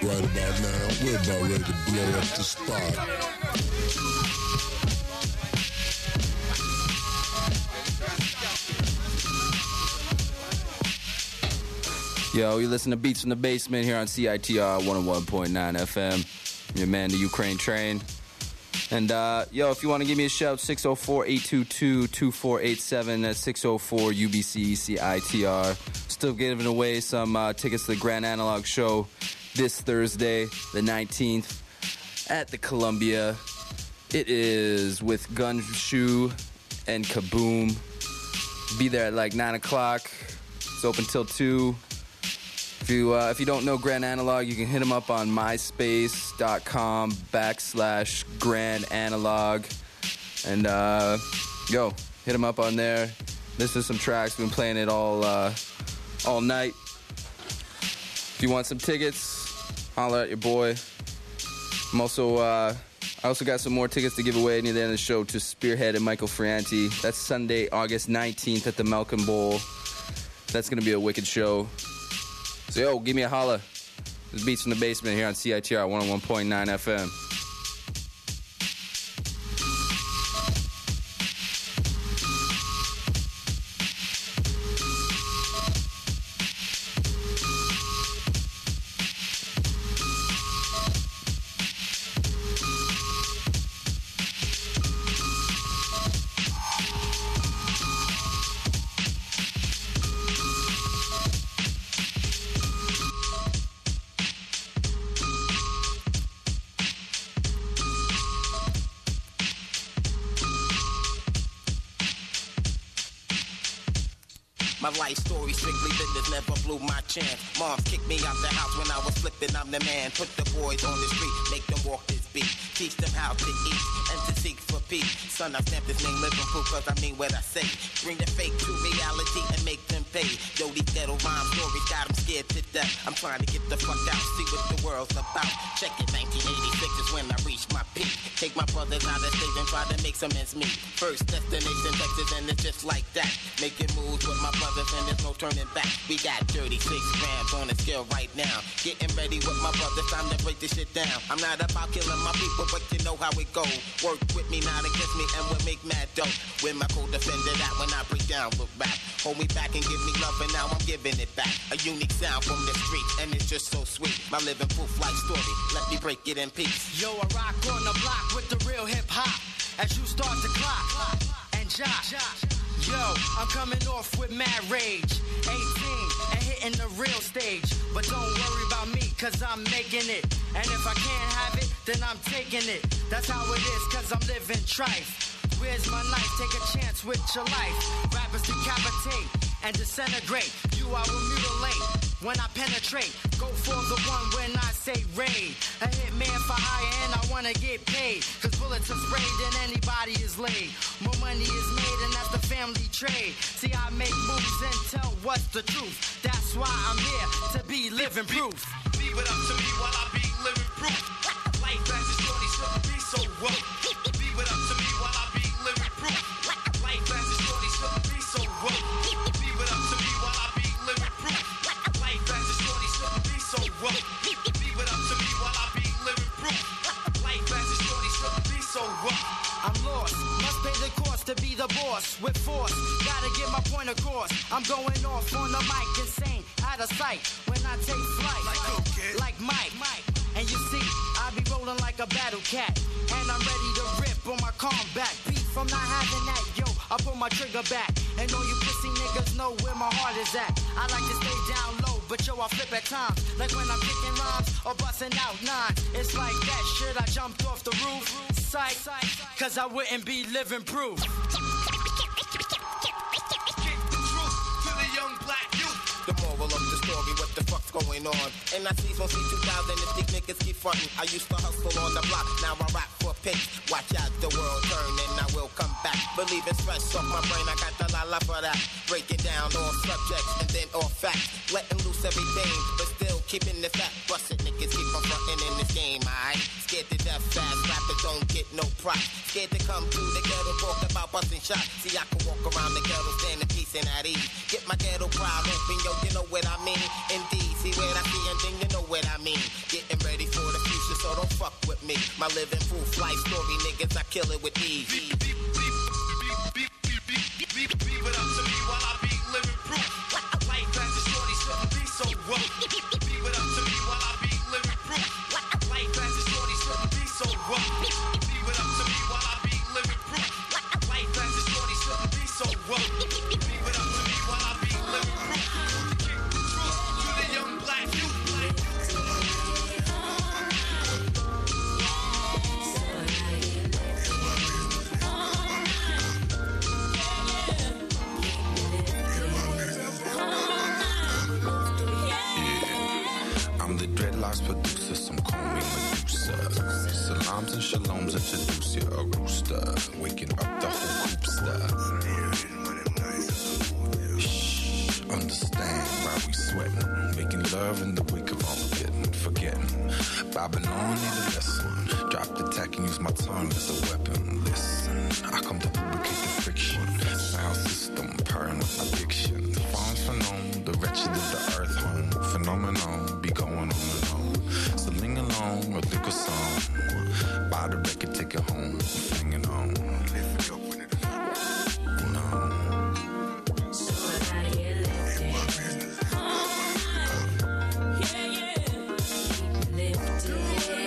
Right about now, we're about ready to blow up the spot. Yo, you listen to Beats from the Basement here on C I T R one oh one point nine F M. Your man, the Ukraine Train. And, uh, yo, if you want to give me a shout, six oh four, eight two two, two four eight seven. That's six oh four U B C C I T R. Still giving away some uh, tickets to the Grand Analog Show this Thursday, the nineteenth, at the Columbia. It is with Gunshoe and Kaboom. Be there at like nine o'clock. It's open till two. If you, uh, if you don't know Grand Analog, you can hit them up on myspace.com backslash Grand Analog. And, uh, yo, hit them up on there. Listen to some tracks. We've been playing it all, uh, all night. If you want some tickets, holler at your boy. I'm also, uh, I also got some more tickets to give away near the end of the show to Spearhead and Michael Frianti. That's Sunday, August nineteenth at the Malcolm Bowl. That's going to be a wicked show. So, yo, give me a holla. This Beats from the Basement here on C I T R one oh one point nine F M. My life story, strictly business, never blew my chance. Moms kicked me out the house when I was flipping, I'm the man. Put the boys on the street, make them walk this beat. Teach them how to eat and to seek for peace. Son, I stamp this name living proof cause I mean what I say. Bring the fake to reality and make them pay. Yo, these ghetto rhyme stories got them scared to death. I'm trying to get the fuck out, see what the world's about. Check it, nineteen eighty-six is when I reached my peak. Take my brothers out of state and try to make some ends meet. First destination Texas and it's just like that. Making moves with my brothers and there's no turning back. We got thirty-six grams on the scale right now. Getting ready with my brothers, time to break this shit down. I'm not about killing my people, but you know how it goes. Work with me, not against me, and we'll make mad dough. When my co-defender that when I break down with rap. Hold me back and give me love, and now I'm giving it back. A unique sound from the street, and it's just so sweet. My living proof life story, let me break it in peace. Yo, I rock on the block with the real hip-hop. As you start to clock and jock. Yo, I'm coming off with mad rage. eighteen and hitting the real stage. But don't worry about me, cause I'm making it. And if I can't have it, then I'm taking it. That's how it is, cause I'm living trife. Where's my knife? Take a chance with your life. Rappers decapitate and disintegrate. You I will mutilate when I penetrate. Go for the one when I say raid. A hitman for hire and I wanna get paid. Cause bullets are sprayed and anybody is laid. More money is made and that's the family trade. See, I make moves and tell what's the truth. That's why I'm here to be living proof. Leave it up to me while I be living proof. Life as a story shouldn't be so rough. Leave it up to me while I be living proof. Life as a story shouldn't be so rough. Leave it up to me while I be living proof. Life as a story shouldn't be so rough. Leave it up to me while I be living proof. Life as a story shouldn't be so rough. I'm lost, must pay the cost to be the boss. With force, gotta get my point across. I'm going off on the mic, insane, out of sight. When I take flight, like, okay. like Mike. And you see, I be rolling like a battle cat. And I'm ready to rip on my combat. Beat from not having that, yo, I pull my trigger back. And all you pussy niggas know where my heart is at. I like to stay down low, but yo, I flip at times. Like when I'm kicking rhymes or busting out nines. It's like that shit, I jumped off the roof. Sight, cause I wouldn't be living proof. Kick the truth to the young black youth. The moral of the story, what the fuck's going on? And I see from C two thousand if these niggas keep frontin'. I used to hustle on the block, now I rap for picks. Watch out, the world turn and I will come back. Believe it's fresh off my brain, I got the la la for that. Breaking down all subjects and then all facts. Letting loose everything, but still keeping the fact. Busted niggas keep on frontin' in this game, aight? Scared to death fast, rappers don't get no props. Scared to come through the ghetto, talk about busting shots. See, I can walk around the ghetto, stand in peace and at ease. Get my ghetto crowd open, yo, you know what I mean? Indeed, see what I see and then you know what I mean. Getting fuck with me. My living proof life story, niggas, I kill it with ease. Leave it up to me while I be living proof. Life as a shorty shouldn't be so rough. Leave it up to me while I be living proof. Life as a shorty shouldn't be so rough. Leave it up to me while I be living proof. Life as a shorty shouldn't be so rough. Leave it up to me while I be living proof. Kick the truth to the young black youth. Dreadlocks producer, some call me Medusa. Salams and shaloms introduce you a rooster. Waking up the whole hoopster. Shh, understand why we sweating. Making love in the wake of Armageddon. Forgetting Babylon need a lesson. Drop the tech and use my tongue as a weapon. Listen, I come to lubricate the friction. Sound system purring with addiction. Farms phenomenal, the wretched of the earth home. Phenomenon be going on and on. So ling along or think a song. Buy the record, take it home, singing on. Lift it up when it you know. So I get lifted. Yeah, yeah. Lifted.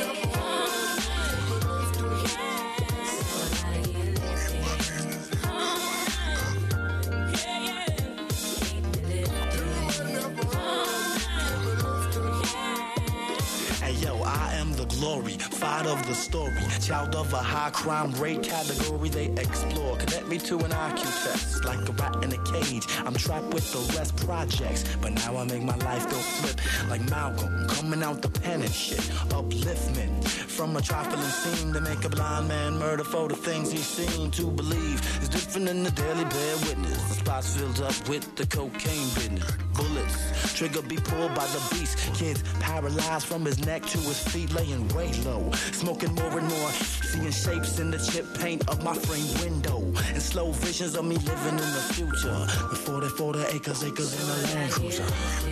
Glory, fight of the story, child of a high crime rate category they explore. Connect me to an I Q test, like a rat in a cage. I'm trapped with the rest projects, but now I make my life go flip like Malcolm, coming out the pen and shit. Upliftment from a trifling scene to make a blind man murder for the things he seemed to believe. It's different than the Daily Bear Witness. The spot's filled up with the cocaine business. Bullets, trigger be pulled by the beast. Kids paralyzed from his neck to his feet, laying way low. Smoking more and more, seeing shapes in the chip paint of my frame window. And slow visions of me living in the future. With forty, forty acres, acres in a Land Cruiser.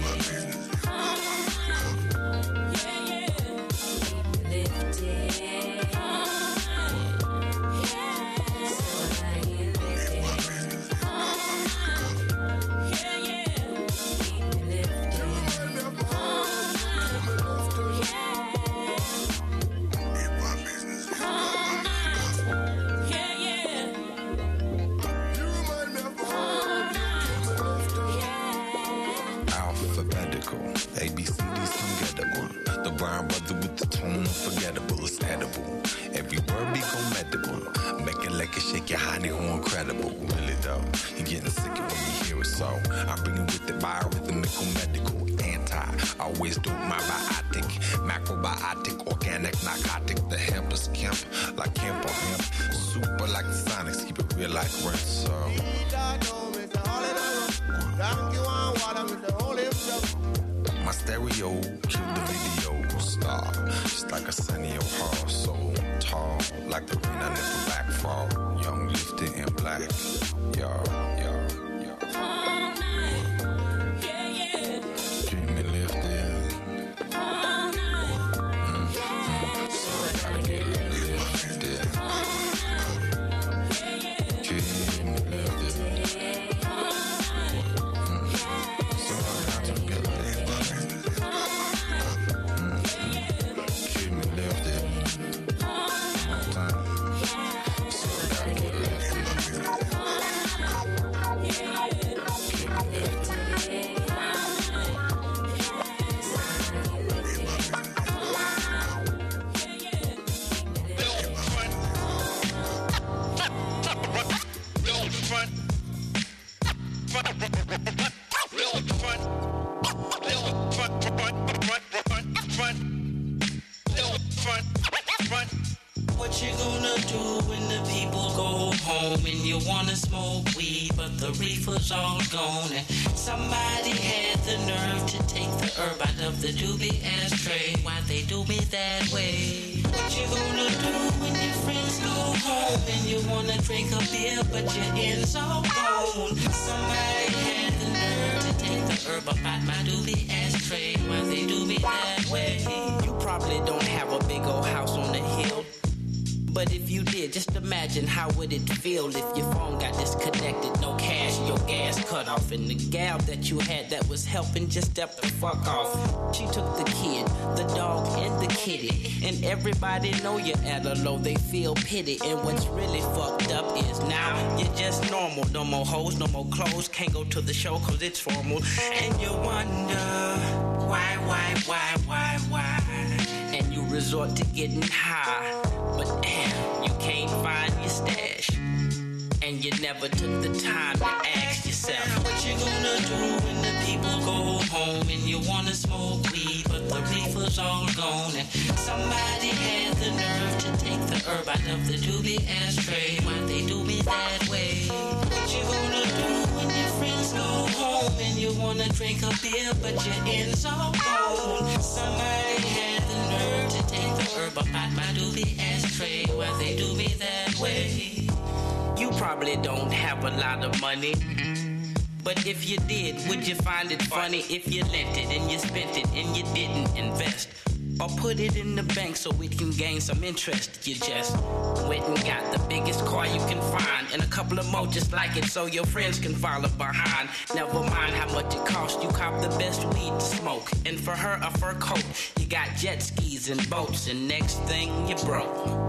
All gone, and somebody had the nerve to take the herb out of the doobie ashtray. Why they do me that way? What you gonna do when your friends go home and you wanna drink a beer but your ends all gone? Somebody had the nerve to take the herb up out my doobie ashtray. Why they do me that way? You probably don't have a big old house here, just imagine how would it feel if your phone got disconnected, no cash, your gas cut off, and the gal that you had that was helping just stepped the fuck off. She took the kid, the dog, and the kitty, and everybody know you're at a low, they feel pity, and what's really fucked up is now you're just normal, no more hoes, no more clothes, can't go to the show cause it's formal, and you wonder why, why, why, why, why, and you resort to getting high, but damn, you can't find your stash, and you never took the time to ask yourself, what you gonna do when the people go home and you wanna smoke weed, but the reefer's all gone, and somebody had the nerve to take the herb out of the doobie ashtray. Why they do me that way? What you gonna do when your friends go home and you wanna drink a beer, but your ends all gone? Somebody had the nerve to take the herb out my doobie ashtray. Why they do me that way? You probably don't have a lot of money, but if you did, would you find it funny if you lent it and you spent it and you didn't invest? Or put it in the bank so it can gain some interest? You just went and got the biggest car you can find and a couple of more just like it so your friends can follow behind. Never mind how much it costs, you cop the best weed to smoke, and for her a fur coat. You got jet skis and boats, and next thing you broke.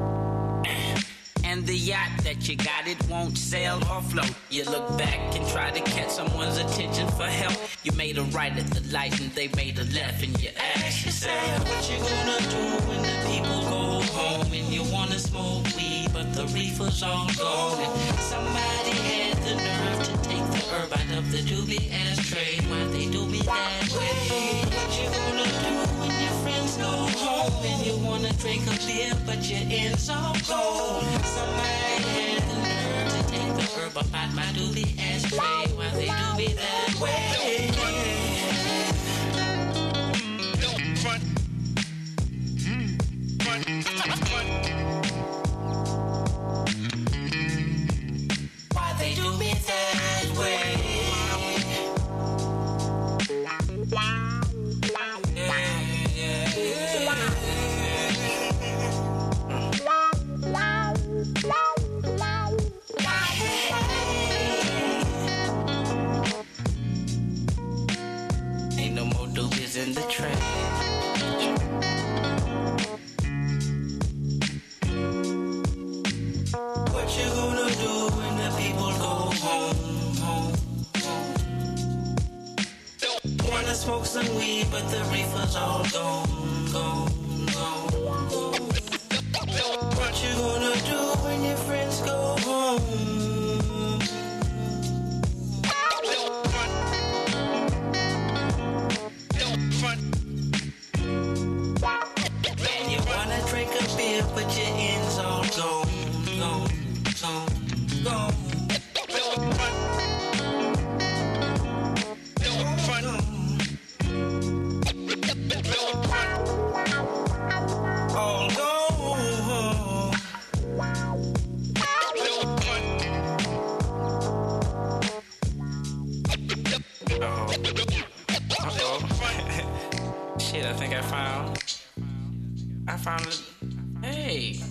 And the yacht that you got, it won't sail or float. You look back and try to catch someone's attention for help. You made a right at the light and they made a left, and you ask yourself, what you gonna do when the people go home and you wanna smoke weed, but the reefer's all gone, and somebody had the nerve to take the herb out of the doobie ashtray. Why they do me that way? What you gonna do when your friends go home and you wanna drink a beer, but your ends all gone? Somebody had the nerve to take the herb up out my doobie ashtray. Why they do me that way? Front. Front. Front. Why they do me that way? Yeah, yeah, yeah. Ain't no more doobies in the trash. What you gonna do when the people go home, home, home? Wanna smoke some weed, but the reefer's all gone, gone, gone, gone. What you gonna do when your friends go home? And you wanna drink a beer, but your ends all gone, gone, gone, gone. All gone. Shit, I think I found. I found it. Hey.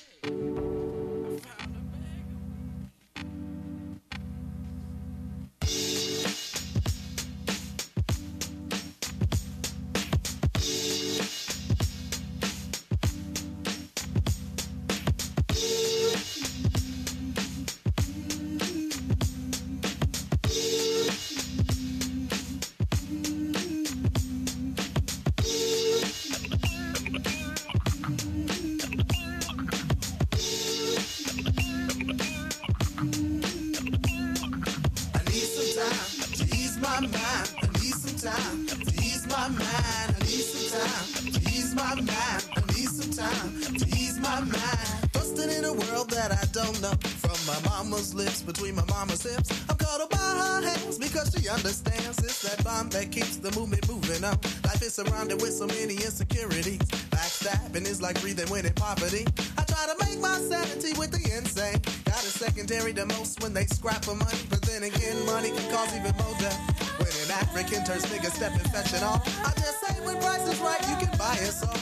Between my mama's hips, I'm caught up by her hands because she understands it's that bond that keeps the movement moving on. Life is surrounded with so many insecurities. Backstabbing is like breathing when in poverty. I try to make my sanity with the insane. Got a secondary to most when they scrap for money, but then again, money can cause even more death. When an African turns nigga stepping fetching off, I just say when price is right, you can buy it. So will not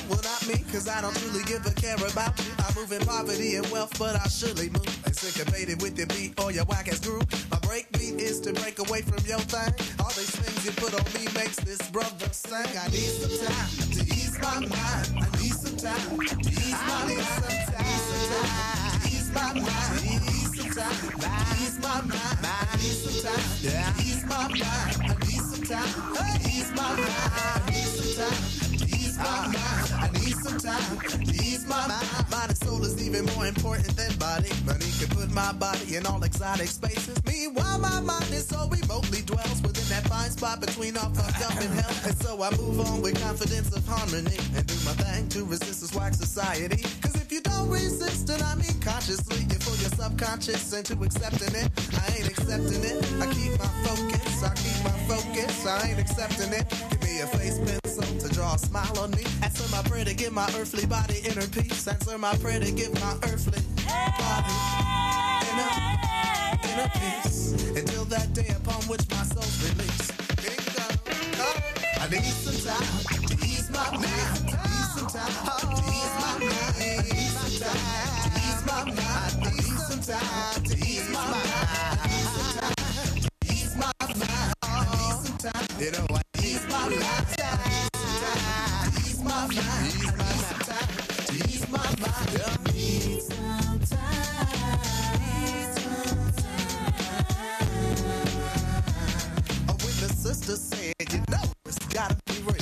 me, cause I don't truly give a care about you. I move in poverty and wealth, but I surely move. And syncopated with your beat or your whack ass groove. My break beat is to break away from your thing. All these things you put on me makes this brother sing. I need some time to ease my mind. I need some time to ease my mind. I need some time to ease my mind. I need some time to ease my mind. I need some time to ease my mind. I need some time to ease my mind. I need some time to ease my mind. I need some time to ease my mind. Mind and soul is even more important than body. Money can put my body in all exotic spaces. Meanwhile, my mind is so remotely dwells within that fine spot between all fucked up and hell. And so I move on with confidence of harmony and do my thing to resist this whack society. Cause if you don't resist it, I mean consciously, you fool your subconscious into accepting it. I ain't accepting it. I keep my focus. I keep my focus. I ain't accepting it. Give me a face pencil to draw a smile on me. Answer my prayer to give my earthly body inner peace. Answer my prayer to give my earthly body inner, inner peace. Until that day upon which my soul's released. I need some time to ease my mind. I need some time to ease my mind. I need some time to ease my mind. I need some time to ease my mind. I need some time to ease my mind. I need some time, you know, I ease my mind. I need some time to ease my mind. I need some time to ease my mind. I need some time. Need some time. Oh, when the sister said, you know, it's gotta be real.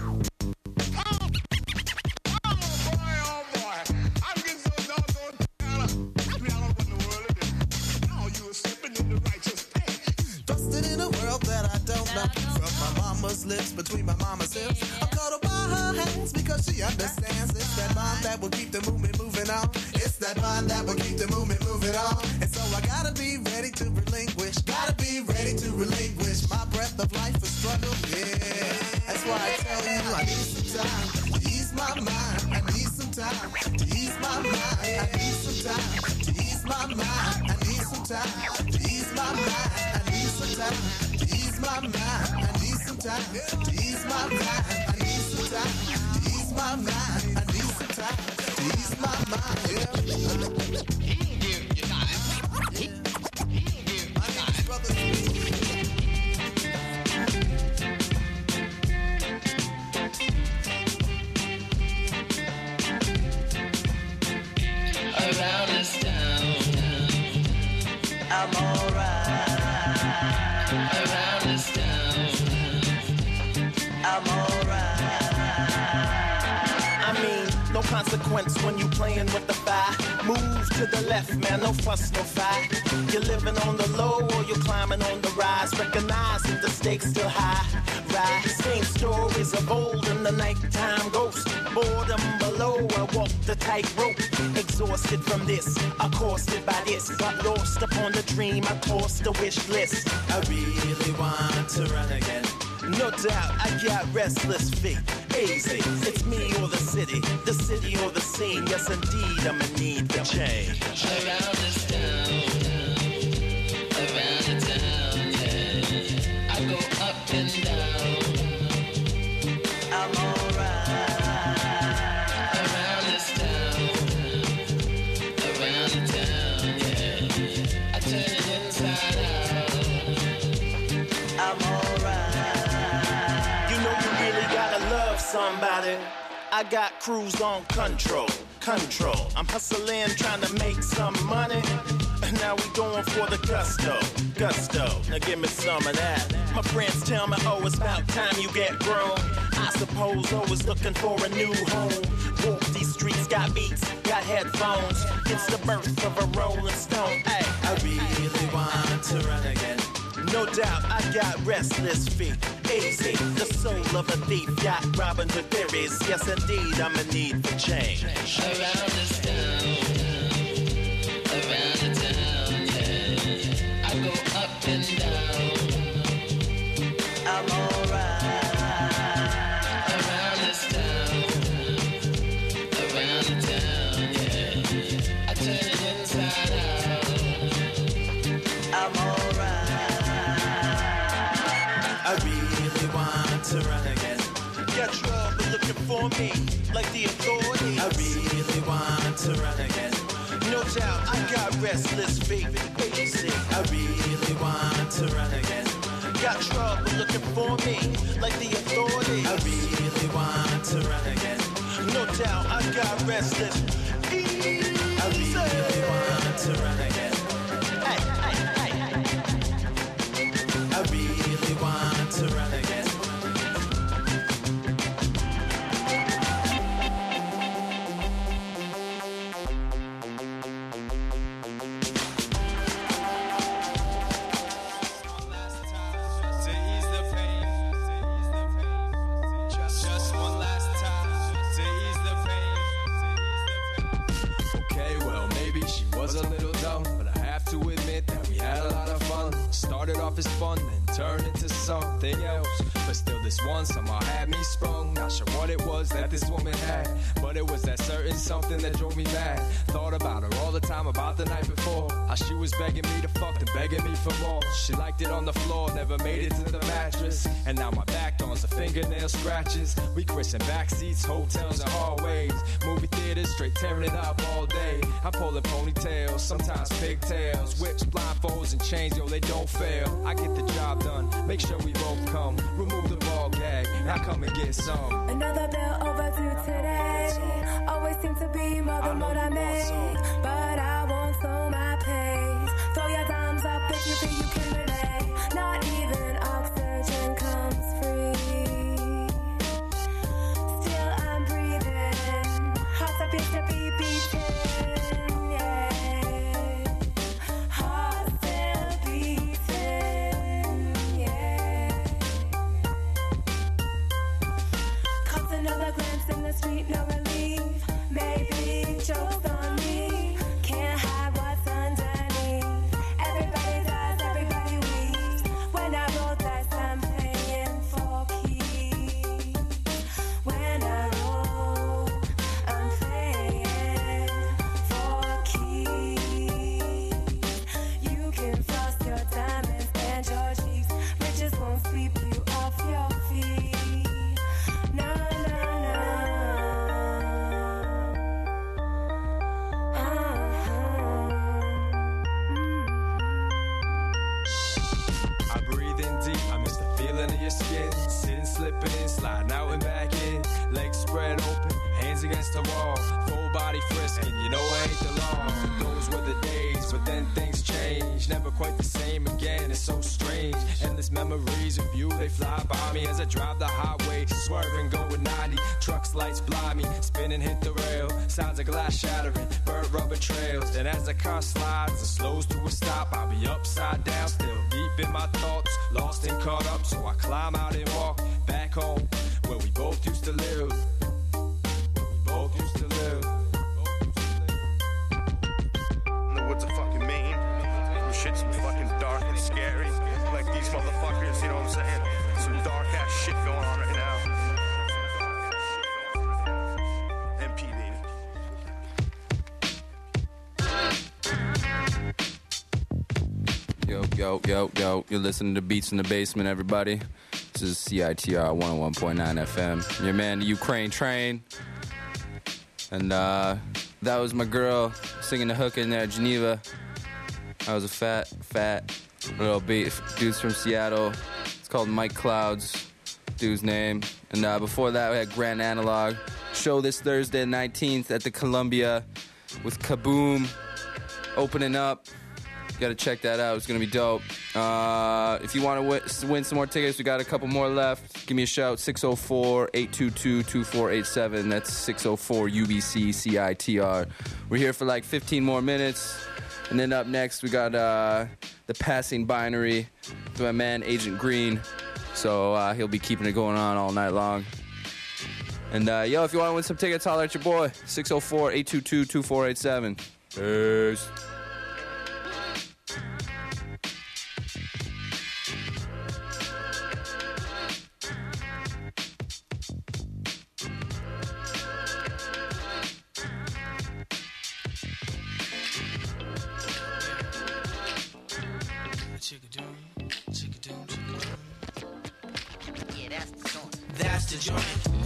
Lips between my mama's hips. I'm caught up by her hands because she understands. It's that bond that will keep the movement moving on. It's that bond that will keep the movement moving on. And so I gotta be ready to relinquish. Gotta be ready to relinquish my breath of life for struggle. Yeah, that's why I tell you I need some time to ease my mind. I need some time to ease my mind. I need some time to ease my mind. I need some time to ease my mind. I need some time to ease my mind. I need some time to ease my mind. I need some time to ease my mind. I need some time to ease my mind. Yeah. Give your time. Give my time, brother. Around this town, I'm alright. Around this town, I'm alright. I mean, no consequence when you playing with the fire. Move to the left, man, no fuss, no fight. You're living on the low or you're climbing on the rise. Recognize that the stakes still high. Rise, same stories of old in the nighttime ghost. Boredom below, I walk the tightrope. Exhausted from this, accosted by this. Got lost upon the dream, I tossed the wish list. I really want to run again. No doubt, I got restless feet. Easy, it's me or the city, the city or the scene. Yes, indeed, I'm in need for change. Around this town, around the town, yeah. I go up and down. I'm alright. Around this town, around the town, yeah. I turn it inside out. I'm alright. You know you really gotta love somebody. I got cruise on control, control. I'm hustling, trying to make some money. Now we going for the gusto, gusto. Now give me some of that. My friends tell me, oh, it's about time you get grown. I suppose always looking for a new home. Walk these streets, got beats, got headphones. It's the birth of a Rolling Stone. Ay, I really want to run again. No doubt, I got restless feet. Easy, the soul of a thief. Got Robin Hood theories. Yes, indeed, I'm in need for change. Around this town, around the town, yeah. I go up and down. I'm alright. Around this town, around the town, yeah. I turn it inside out. I'm alright. I really want to run again. Got trouble looking for me, like the authorities. I really want to run again. No doubt, I got restless feet. Basic. I really want to run again. Got trouble looking for me, like the authorities. I really want to run again. No doubt, I got restless. Easy. I really want to run again. Hey, hey, hey, hey. I really want to run again. As fun then turn into something else, but still this one somehow had me sprung. Not sure what it was that this woman had, but it was that certain something that drove me mad. Thought about her all the time, about the night before, how she was begging me to fuck and begging me for more. She liked it on the floor, never made it to the mattress, and now my back dawns the fingernail scratches. We christen backseats, hotels and hallways, movie theaters, straight tearing it up all day. I'm pulling ponytails, sometimes pigtails, whips, blindfolds and chains, yo they don't fail. I get the job done, make sure we both come. Remove the ball gag, now come and get some. Another bill overdue today. Always seem to be more than what I make, but I won't slow my pace. Throw your dimes up if you think you can relate. Not even oxygen comes free. Still I'm breathing. Hearts appears to be beating. In the street, no relief. Maybe jokes on me. Can't hide what's underneath. Everybody does, everybody weeps. When I roll dice, I'm playing for keeps. When I roll, I'm playing for keeps. You can floss your diamonds and your cheeks. Riches won't sweep you off your feet. No, no. Skin, sitting, slipping in, sliding out and back in, legs spread open, hands against the wall, full body frisking, you know I ain't the law. Those were the days, but then things change, never quite the same again, it's so strange. Endless memories of you, they fly by me as I drive the highway, swerving, going ninety, trucks lights blind me, spinning, hit the rail, sounds of glass shattering, burnt rubber trails, and as the car slides and slows to a stop, I'll be upside down, still deep in my thoughts, lost and caught up, so I climb out and walk back home, where we both used to live, where we both used to live. In the woods of fucking Maine, some shit's fucking dark and scary, like these motherfuckers, you know what I'm saying? Some dark ass shit going on right now. M P, baby. Yo, yo, yo, yo, you're listening to Beats in the Basement, everybody. This is C I T R one oh one point nine F M. Your man, the Ukraine Train. And uh, that was my girl singing the hook in there, Geneva. That was a fat, fat little beat. Dude's from Seattle. It's called Mike Clouds, dude's name. And uh, before that, we had Grand Analog. Show this Thursday, nineteenth, at the Columbia with Kaboom opening up. You gotta check that out. It's gonna be dope. Uh, if you want to win, win some more tickets, we got a couple more left. Give me a shout, six oh four, eight two two, two four eight seven. That's six oh four U B C C I T R. We're here for like fifteen more minutes. And then up next, we got uh, the Passing Binary to my man, Agent Green. So uh, he'll be keeping it going on all night long. And uh, yo, if you want to win some tickets, holler at your boy, six oh four, eight two two, two four eight seven. Peace. That's the joint.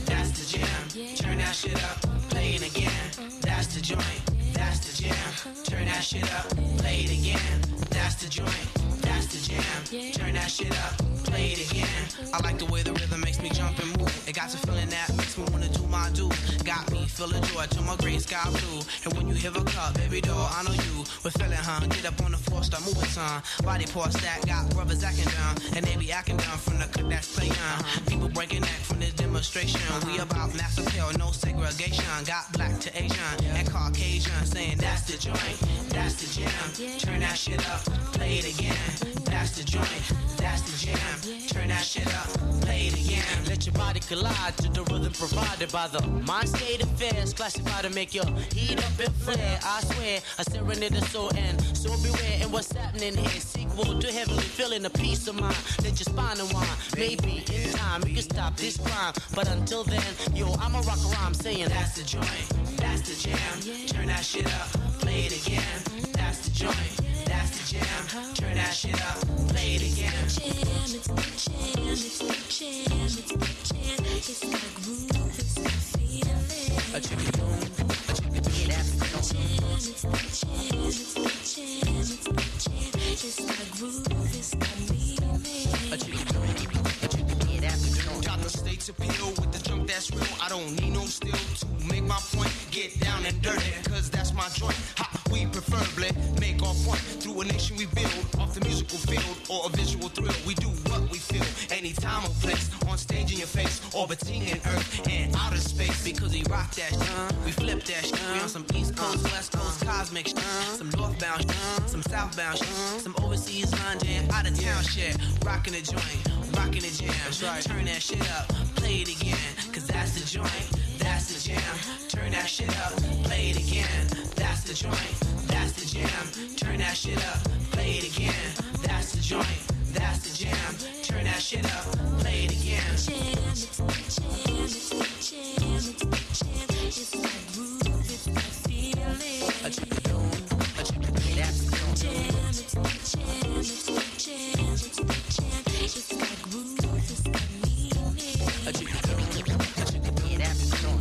that's the jam. Turn that shit up, play it again. That's the joint, that's the jam. Turn that shit up, play it again. That's the joint, that's the jam. Turn that shit up, play it again. I like the way the rhythm makes me jump and move. It got a feeling that makes me wanna do my do. Got me feeling joy to my gray sky blue. And when you hear a cup, baby doll, I know you. We're feeling, huh? Get up on the floor, start moving, son. Body parts that got brothers acting down, and they be acting down from the cut that's playing. People breaking neck from this demonstration. We about mass appeal, no segregation. Got black to Asian and Caucasian, saying that's the joint, that's the jam. Turn that shit up, play it again. That's the joint, that's the jam. Turn that shit up, play it again. Let your body collide to the rhythm provided by the mind state affairs. Classified to make your heat up and flare. I swear, a serenade of soul and so beware. And what's happening here? Sequel to heavenly feeling a peace of mind. Let your spine unwind. Maybe in time you can stop this crime. But until then, yo, I'ma rock a rhyme saying that's the joint, that's the jam. Turn that shit up, play it again. That's the joint, that's the jam. Turn that shit up, play it again. It's the jam, it's the jam, it's the jam, it's the jam. It's the groove, it's the feeling. A chicken boom, a chicken boom. Yeah, that's the jam, it's the jam, it's the jam, it's the jam. It's the groove, it's the meaning. A chicken boom, a chicken boom. Yeah, that's the joint. Got the state's appeal with the junk that's real. I don't need no steel to make my point. Get down and dirty, cause that's my joint. Ha, we preferably make our point through a nation we build off the musical field or a visual thrill. We do what we feel, anytime or place, on stage in your face, orbiting in earth and outer space. Because we rock that shit, we flip that shit. We on some East Coast, West Coast cosmic shit, some northbound shit, some southbound shit, some overseas London, out of town shit. Rocking the joint, rocking the jam. Turn that shit up, play it again, cause that's the joint, that's the jam. Turn that shit up, play it again. That's the joint, that's the jam. Turn that shit up, play it again. That's the joint, that's the jam. Turn that shit up, play it again. Jam, it's the jam, it's the jam, it's the jam. It's the groove, it's the feeling. A chicken boom, a chicken boom. That's the jam, it's the jam, it's the jam, it's the jam. It's the groove, it's the meaning. A chicken boom, a chicken boom. That's the joint.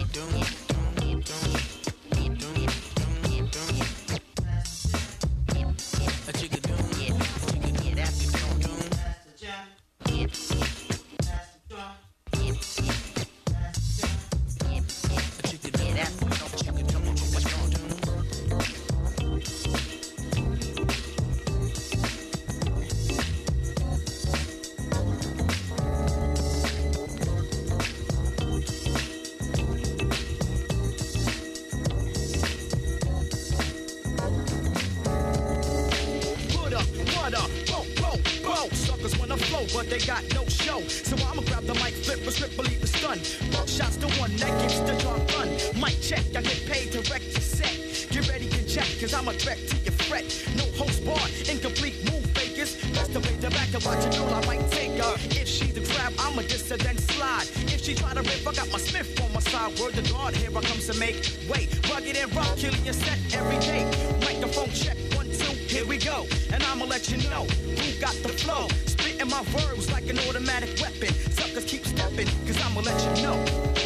But they got no show, so I'ma grab the mic, flip a strip, believe the stun. Buckshot's the one that gets the job done. Mic check, I get paid to wreck your set. Get ready to check, cause I'm a threat to your fret. No host bar, incomplete move fakers. Best to play the back and watch a girl, I might take her. If she's a grab, I'ma diss her then slide. If she try to rip, I got my Smith on my side. Word to God, here I come to make way. Rugged and rock, killing your set every day. Microphone check, one, two, here we go. And I'ma let you know who got the flow. Spitting my verbs like an automatic weapon. Suckers keep stepping, cause I'ma let you know.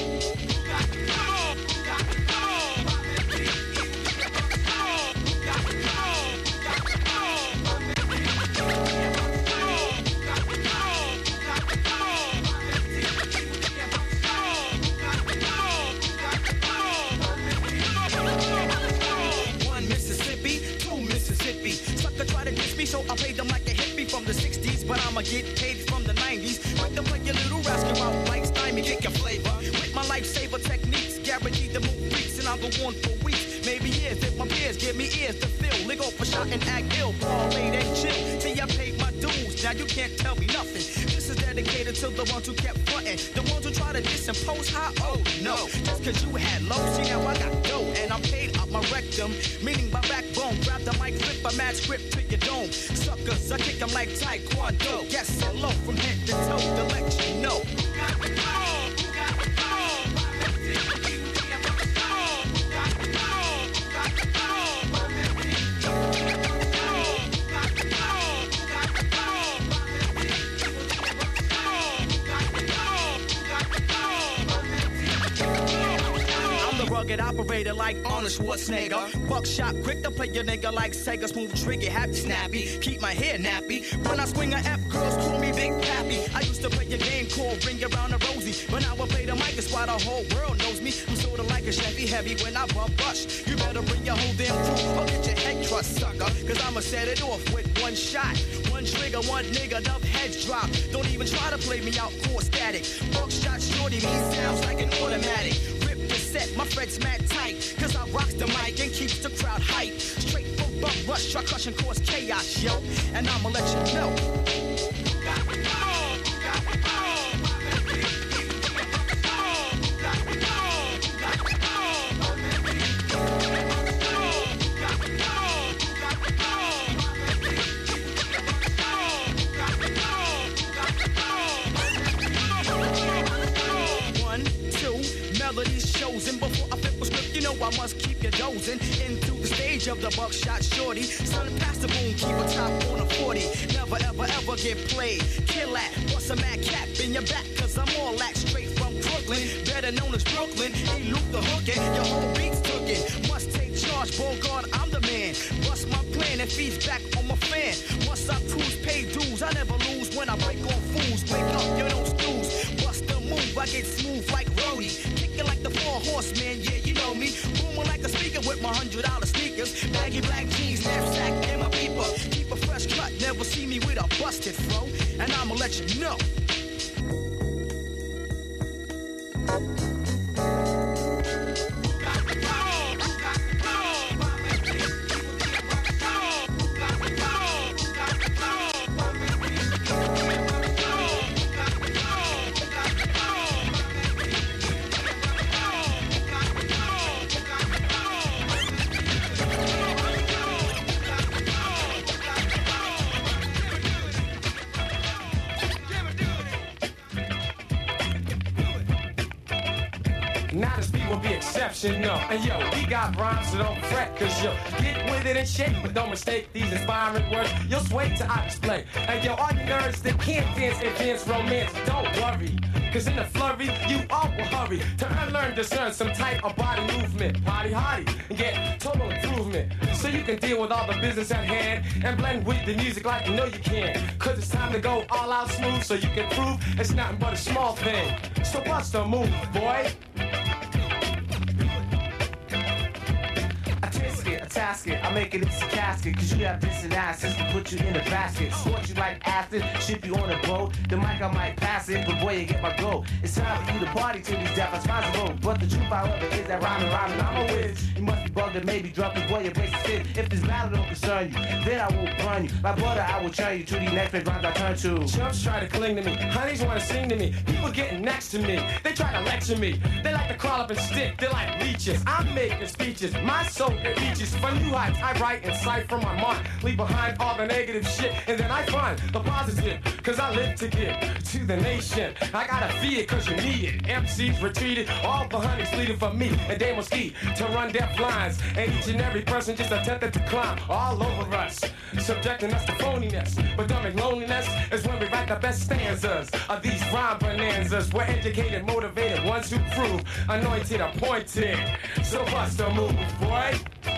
One Mississippi, two Mississippi. Sucker try to diss me, so I paid them like a hippie from the sixties, but I'ma get paid from the nineties. Like to play your little rascal out like Stymie, get your flavor. With my lifesaver techniques, guaranteed to move freaks, and I'll go on for weeks, maybe years. If my peers give me ears to fill, lick off a shot and act ill, ball late and chill. Till I paid my dues, now you can't tell me nothing. This is dedicated to the ones who kept frontin', the ones who try to disimpose how oh no. Just cause you had low, see now I got dough, and I'm paid up my rectum, meaning my backbone. Grab the mic, flip a mad script to your dome. Suckers, I kick them like Taekwondo. Yes, hello from head to toe to let you know. rugged operator like Arnold Schwarzenegger. Buckshot quick to play your nigga like Sega. Smooth trigger, happy snappy. Keep my hair nappy. When I swing a F, girls call me Big Pappy. I used to play a game called Ring Around the Rosie. When I would play the mic, it's why the whole world knows me. I'm sorta like a Chevy heavy when I bump rush. You better bring your whole damn crew or get your head crushed, sucker. Cause I'ma set it off with one shot. One trigger, one nigga, enough heads drop. Don't even try to play me out, core static. Buckshot shorty, me sounds like an automatic. Rip the set, my fret's mad tight. Cause I rocks the mic and keeps the crowd hype. Straight from bump rush, try crush and cause chaos, yo. And I'ma let you know. Melodies chosen before I flip a script, you know I must keep you dozing into the stage of the buckshot shorty. Son, pass the boom, keep a top on a forty. Never ever ever get played. Kill that, what's a mad cap in your back? Cause I'm all that straight from Brooklyn, better known as Brooklyn. Ain't Luke the hookin', your whole beat's cookin'. Must take charge, Bogart, I'm the man. Bust my plan and feeds back on my fan. Once I cruise, pay dues, I never lose when I break on fools. Wake up, you don't snooze. Bust the move, I get smooth like Rody. Kicking like the four horsemen, yeah, you know me. Booming like a speaker with my hundred dollar sneakers. Baggy black jeans, knapsack, and my beeper. Keep a fresh cut, never see me with a busted fro. And I'ma let you know. Not as people be exceptional. And yo, we got rhymes, so don't fret, cause yo, get with it and shake, but don't mistake these inspiring words. You'll sway to I display. And yo, all you nerds that can't dance advanced romance, don't worry. Cause in the flurry, you all will hurry to unlearn, discern some type of body movement. Body hottie, and get total improvement. So you can deal with all the business at hand and blend with the music like you know you can. Cause it's time to go all out smooth so you can prove it's nothing but a small thing. So what's the move, boy? I task it, I make it into a casket. Cause you have this and that system, put you in a basket. Sort you like acid, ship you on a boat. The mic I might pass it, but boy you get my goal. It's time for you to party till these death responsible. But the truth however is that rhyming, rhyming, I'm a whiz. You must be bugged and maybe drunk, cause boy your brace is fit. If this battle don't concern you, then I won't burn you. Like butter I will churn you to these next big rhymes I turn to. Chumps try to cling to me, honeys wanna sing to me. People getting next to me, they try to lecture me. They like to crawl up and stick, they like leeches. I'm making speeches, my soul it reaches. From you heights, I write and cite from my mind. Leave behind all the negative shit, and then I find the positive. Cause I live to give to the nation. I gotta feed it cause you need it. M Cs retreated, all the honeys leading for me and Dame Ski to run deaf lines. And each and every person just attempted to climb all over us, subjecting us to phoniness. But dumbing loneliness is when we write the best stanzas of these rhyme bonanzas. We're educated, motivated, ones who prove anointed, appointed. So bust a move, boy.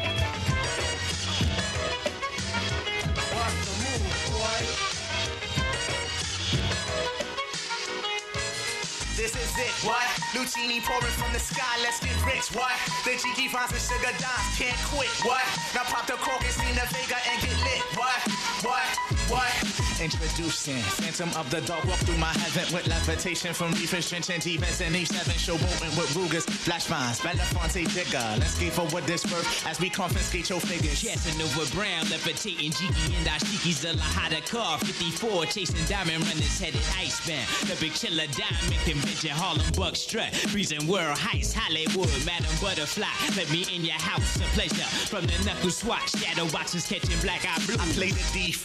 This is it, what? Lucini pouring from the sky, let's get rich, what? The Jiki finds and sugar dimes, can't quit, what? Now pop the cork and see the Vega and get lit, what? What? What? Introducing Phantom of the Dark, walk through my heaven with levitation from reefers, stringent events, and H seven showboating with Rugas, flash vines, Belafonte digger. Let's get forward this birth as we confiscate your figures. Casanova Brown, levitating Jiki and Ashiki's a Lahada car, fifty-four, chasing diamond runners headed icebound. The big chiller diamond convention, Harlem Buck strut, freezing world heights, Hollywood, Madam Butterfly. Let me in your house, a pleasure. From the knuckle swatch, shadow boxes catching black eye blue. I play the thief, what?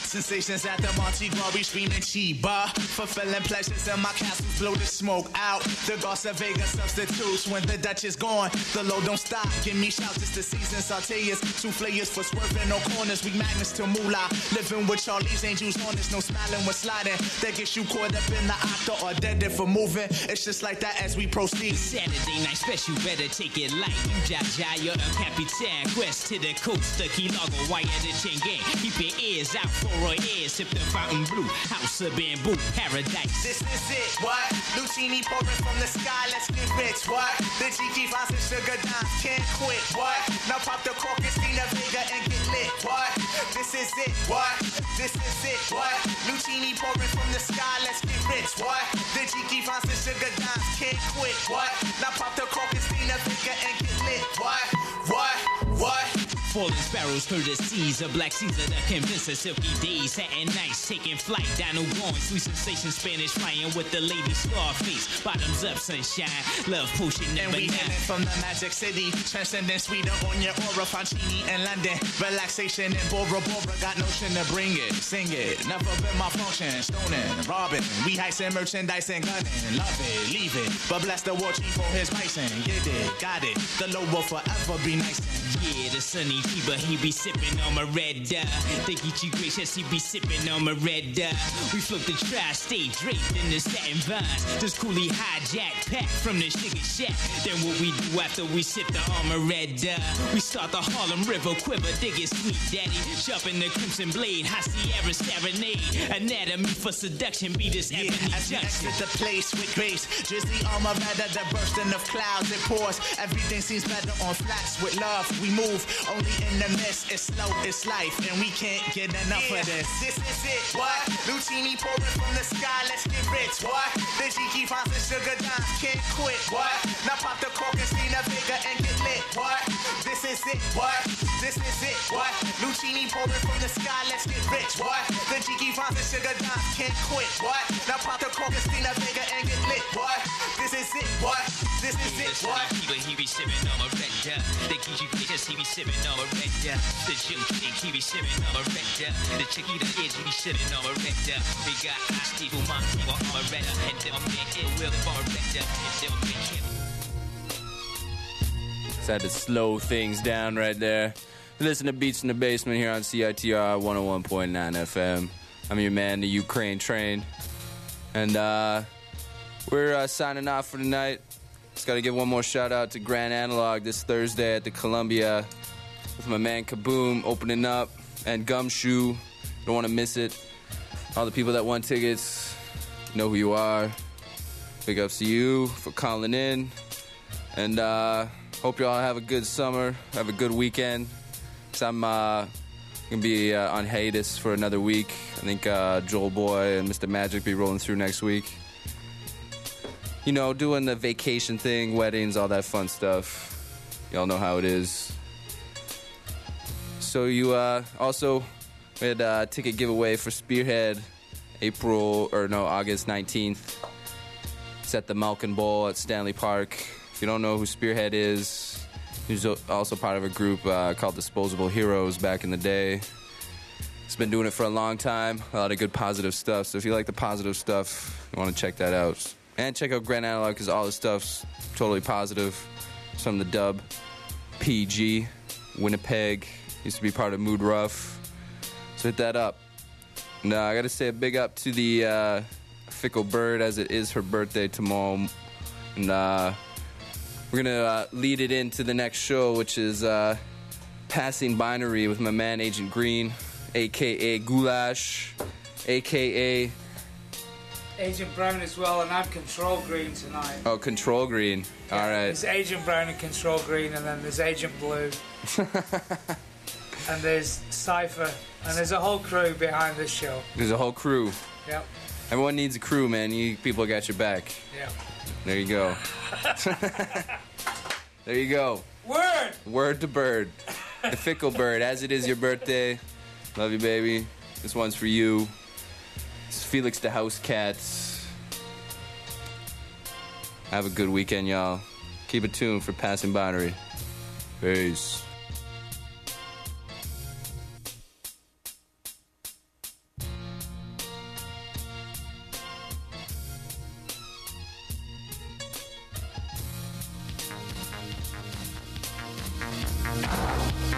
Sensations at the Monte Glory screaming Chiba. Fulfilling pleasures in my castles, blow the smoke out. The Garza Vega substitutes when the Dutch is gone. The load don't stop, give me shouts, it's the season. Sauteas, souffleurs for swerving no corners. We magnets to moolah. Living with Charlie's Angels on us, no smiling when sliding. That gets you caught up in the octa or dead for moving. It's just like that as we proceed. Saturday night special, better take it light. You Jaja, you're the Capitan. Quest to the coast, the Key Largo, wire the chain gang. Keep your ears out for our ears. Sip the fountain blue, house of bamboo, paradise. This is it, what? Lucini pouring from the sky, let's get rich, what? The Jiki finds and sugar dimes, can't quit, what? Now pop the cork and Stina Vega and get lit, what? This is it, what? This is it, what? Lucini pouring from the sky, let's get rich, what? The Jiki finds and sugar dimes, can't quit, what? Now pop the cork and Stina Vega and get lit, what? What? What? Falling sparrows, courtesies of Black Caesar that convince us silky days, satin nights, taking flight, dino going, sweet sensation, Spanish flying with the lady Scarface, bottoms up, sunshine, love potion and number we nine. in from the magic city, transcending sweeter on your aura, Fancini in London, relaxation in Bora Bora, got notion to bring it, sing it, never been my function, stoning, robbing, we heisting merchandise and gunning, love it, leave it, but bless the war chief for his bison, get it, got it, the low will forever be nice. Yeah, the sunny fever, he be sipping on my red dye. Think he too gracious, he be sipping on my red dye. We flip the tri-state draped in the satin vines. Just coolly hijack pack from the sugar shack. Then what we do after we sip the armor red dye? We start the Harlem River quiver, dig it sweet daddy. Sharpen the crimson blade, high Sierra serenade. Anatomy for seduction, be this yeah, ebony as we junction. exit the place with grace, drizzly armor rather the bursting of clouds it pours. Everything seems better on flats with love. We move only in the mist. It's slow, it's life, and we can't get enough yeah, of this. This is it, what? Lucini pouring from the sky, let's get rich, what? The Jiki finds and sugar dimes, can't quit, what? Now pop the cork and Stina Vega and get lit, what? This is it, what? This is it, what? Lucini pouring from the sky, let's get rich, what? The Jiki finds and sugar dimes, can't quit, what? Now pop the cork and Stina Vega and get lit, what? This is it, what? This is it, what? He be sipping on my red dye. The Kiji Pictures, he be sipping on my red dye. The Jim King, he be sipping on my red dye. The Chiquita Edge, he be sipping on my red dye. We got Steve Monty on my red dye. And then man, it will on my red dye. And then man, him. Just had to slow things down right there. Listen to Beats in the Basement here on C I T R one oh one point nine F M. I'm your man, the Ukraine Train. And uh, we're uh, signing off for tonight. Just got to give one more shout out to Grand Analog this Thursday at the Columbia with my man Kaboom opening up and Gumshoe. Don't want to miss it. All the people that won tickets, you know who you are. Big ups to you for calling in. And uh, hope you all have a good summer, have a good weekend. So I'm uh, going to be uh, on hiatus for another week. I think uh, Joel Boy and Mister Magic be rolling through next week. You know, doing the vacation thing, weddings, all that fun stuff. Y'all know how it is. So you uh, also we had a ticket giveaway for Spearhead, April, or no, August nineteenth. It's at the Malkin Bowl at Stanley Park. If you don't know who Spearhead is, he's also part of a group uh, called Disposable Heroes back in the day. He's been doing it for a long time, a lot of good positive stuff. So if you like the positive stuff, you want to check that out. And check out Grand Analog because all the stuff's totally positive. It's from the dub, P G, Winnipeg. Used to be part of Mood Rough. So hit that up. Now, I got to say a big up to the uh, Fickle Bird as it is her birthday tomorrow. And uh, we're going to uh, lead it into the next show, which is uh, Passing Binary with my man Agent Green, a k a. Goulash, a k a. Agent Brown as well, and I'm Control Green tonight. Oh, Control Green. Yeah, all right. There's Agent Brown and Control Green, and then there's Agent Blue. And there's Cypher, and there's a whole crew behind this show. There's a whole crew. Yep. Everyone needs a crew, man. You people got your back. Yeah. There you go. There you go. Word! Word to Bird. The Fickle Bird, as it is your birthday. Love you, baby. This one's for you. It's Felix the House Cats. Have a good weekend, y'all. Keep it tuned for Passing Binary. Peace.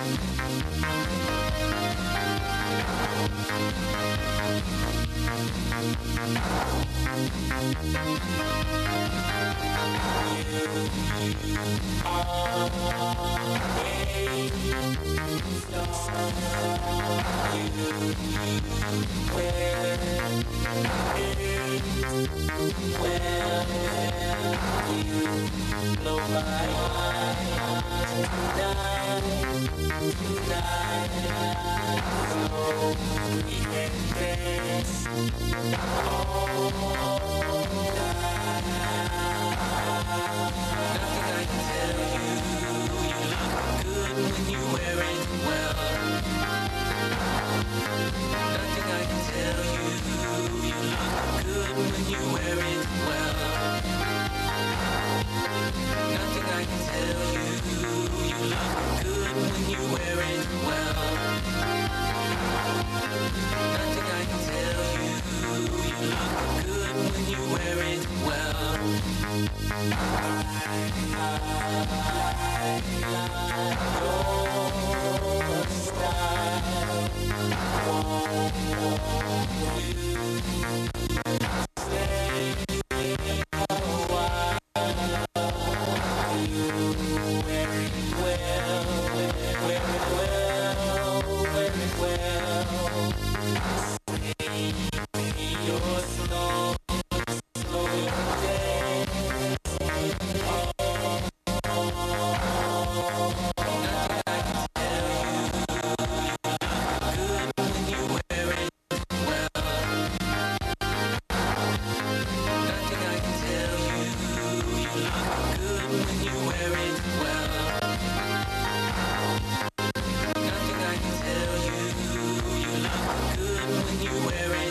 You look good when you wear it.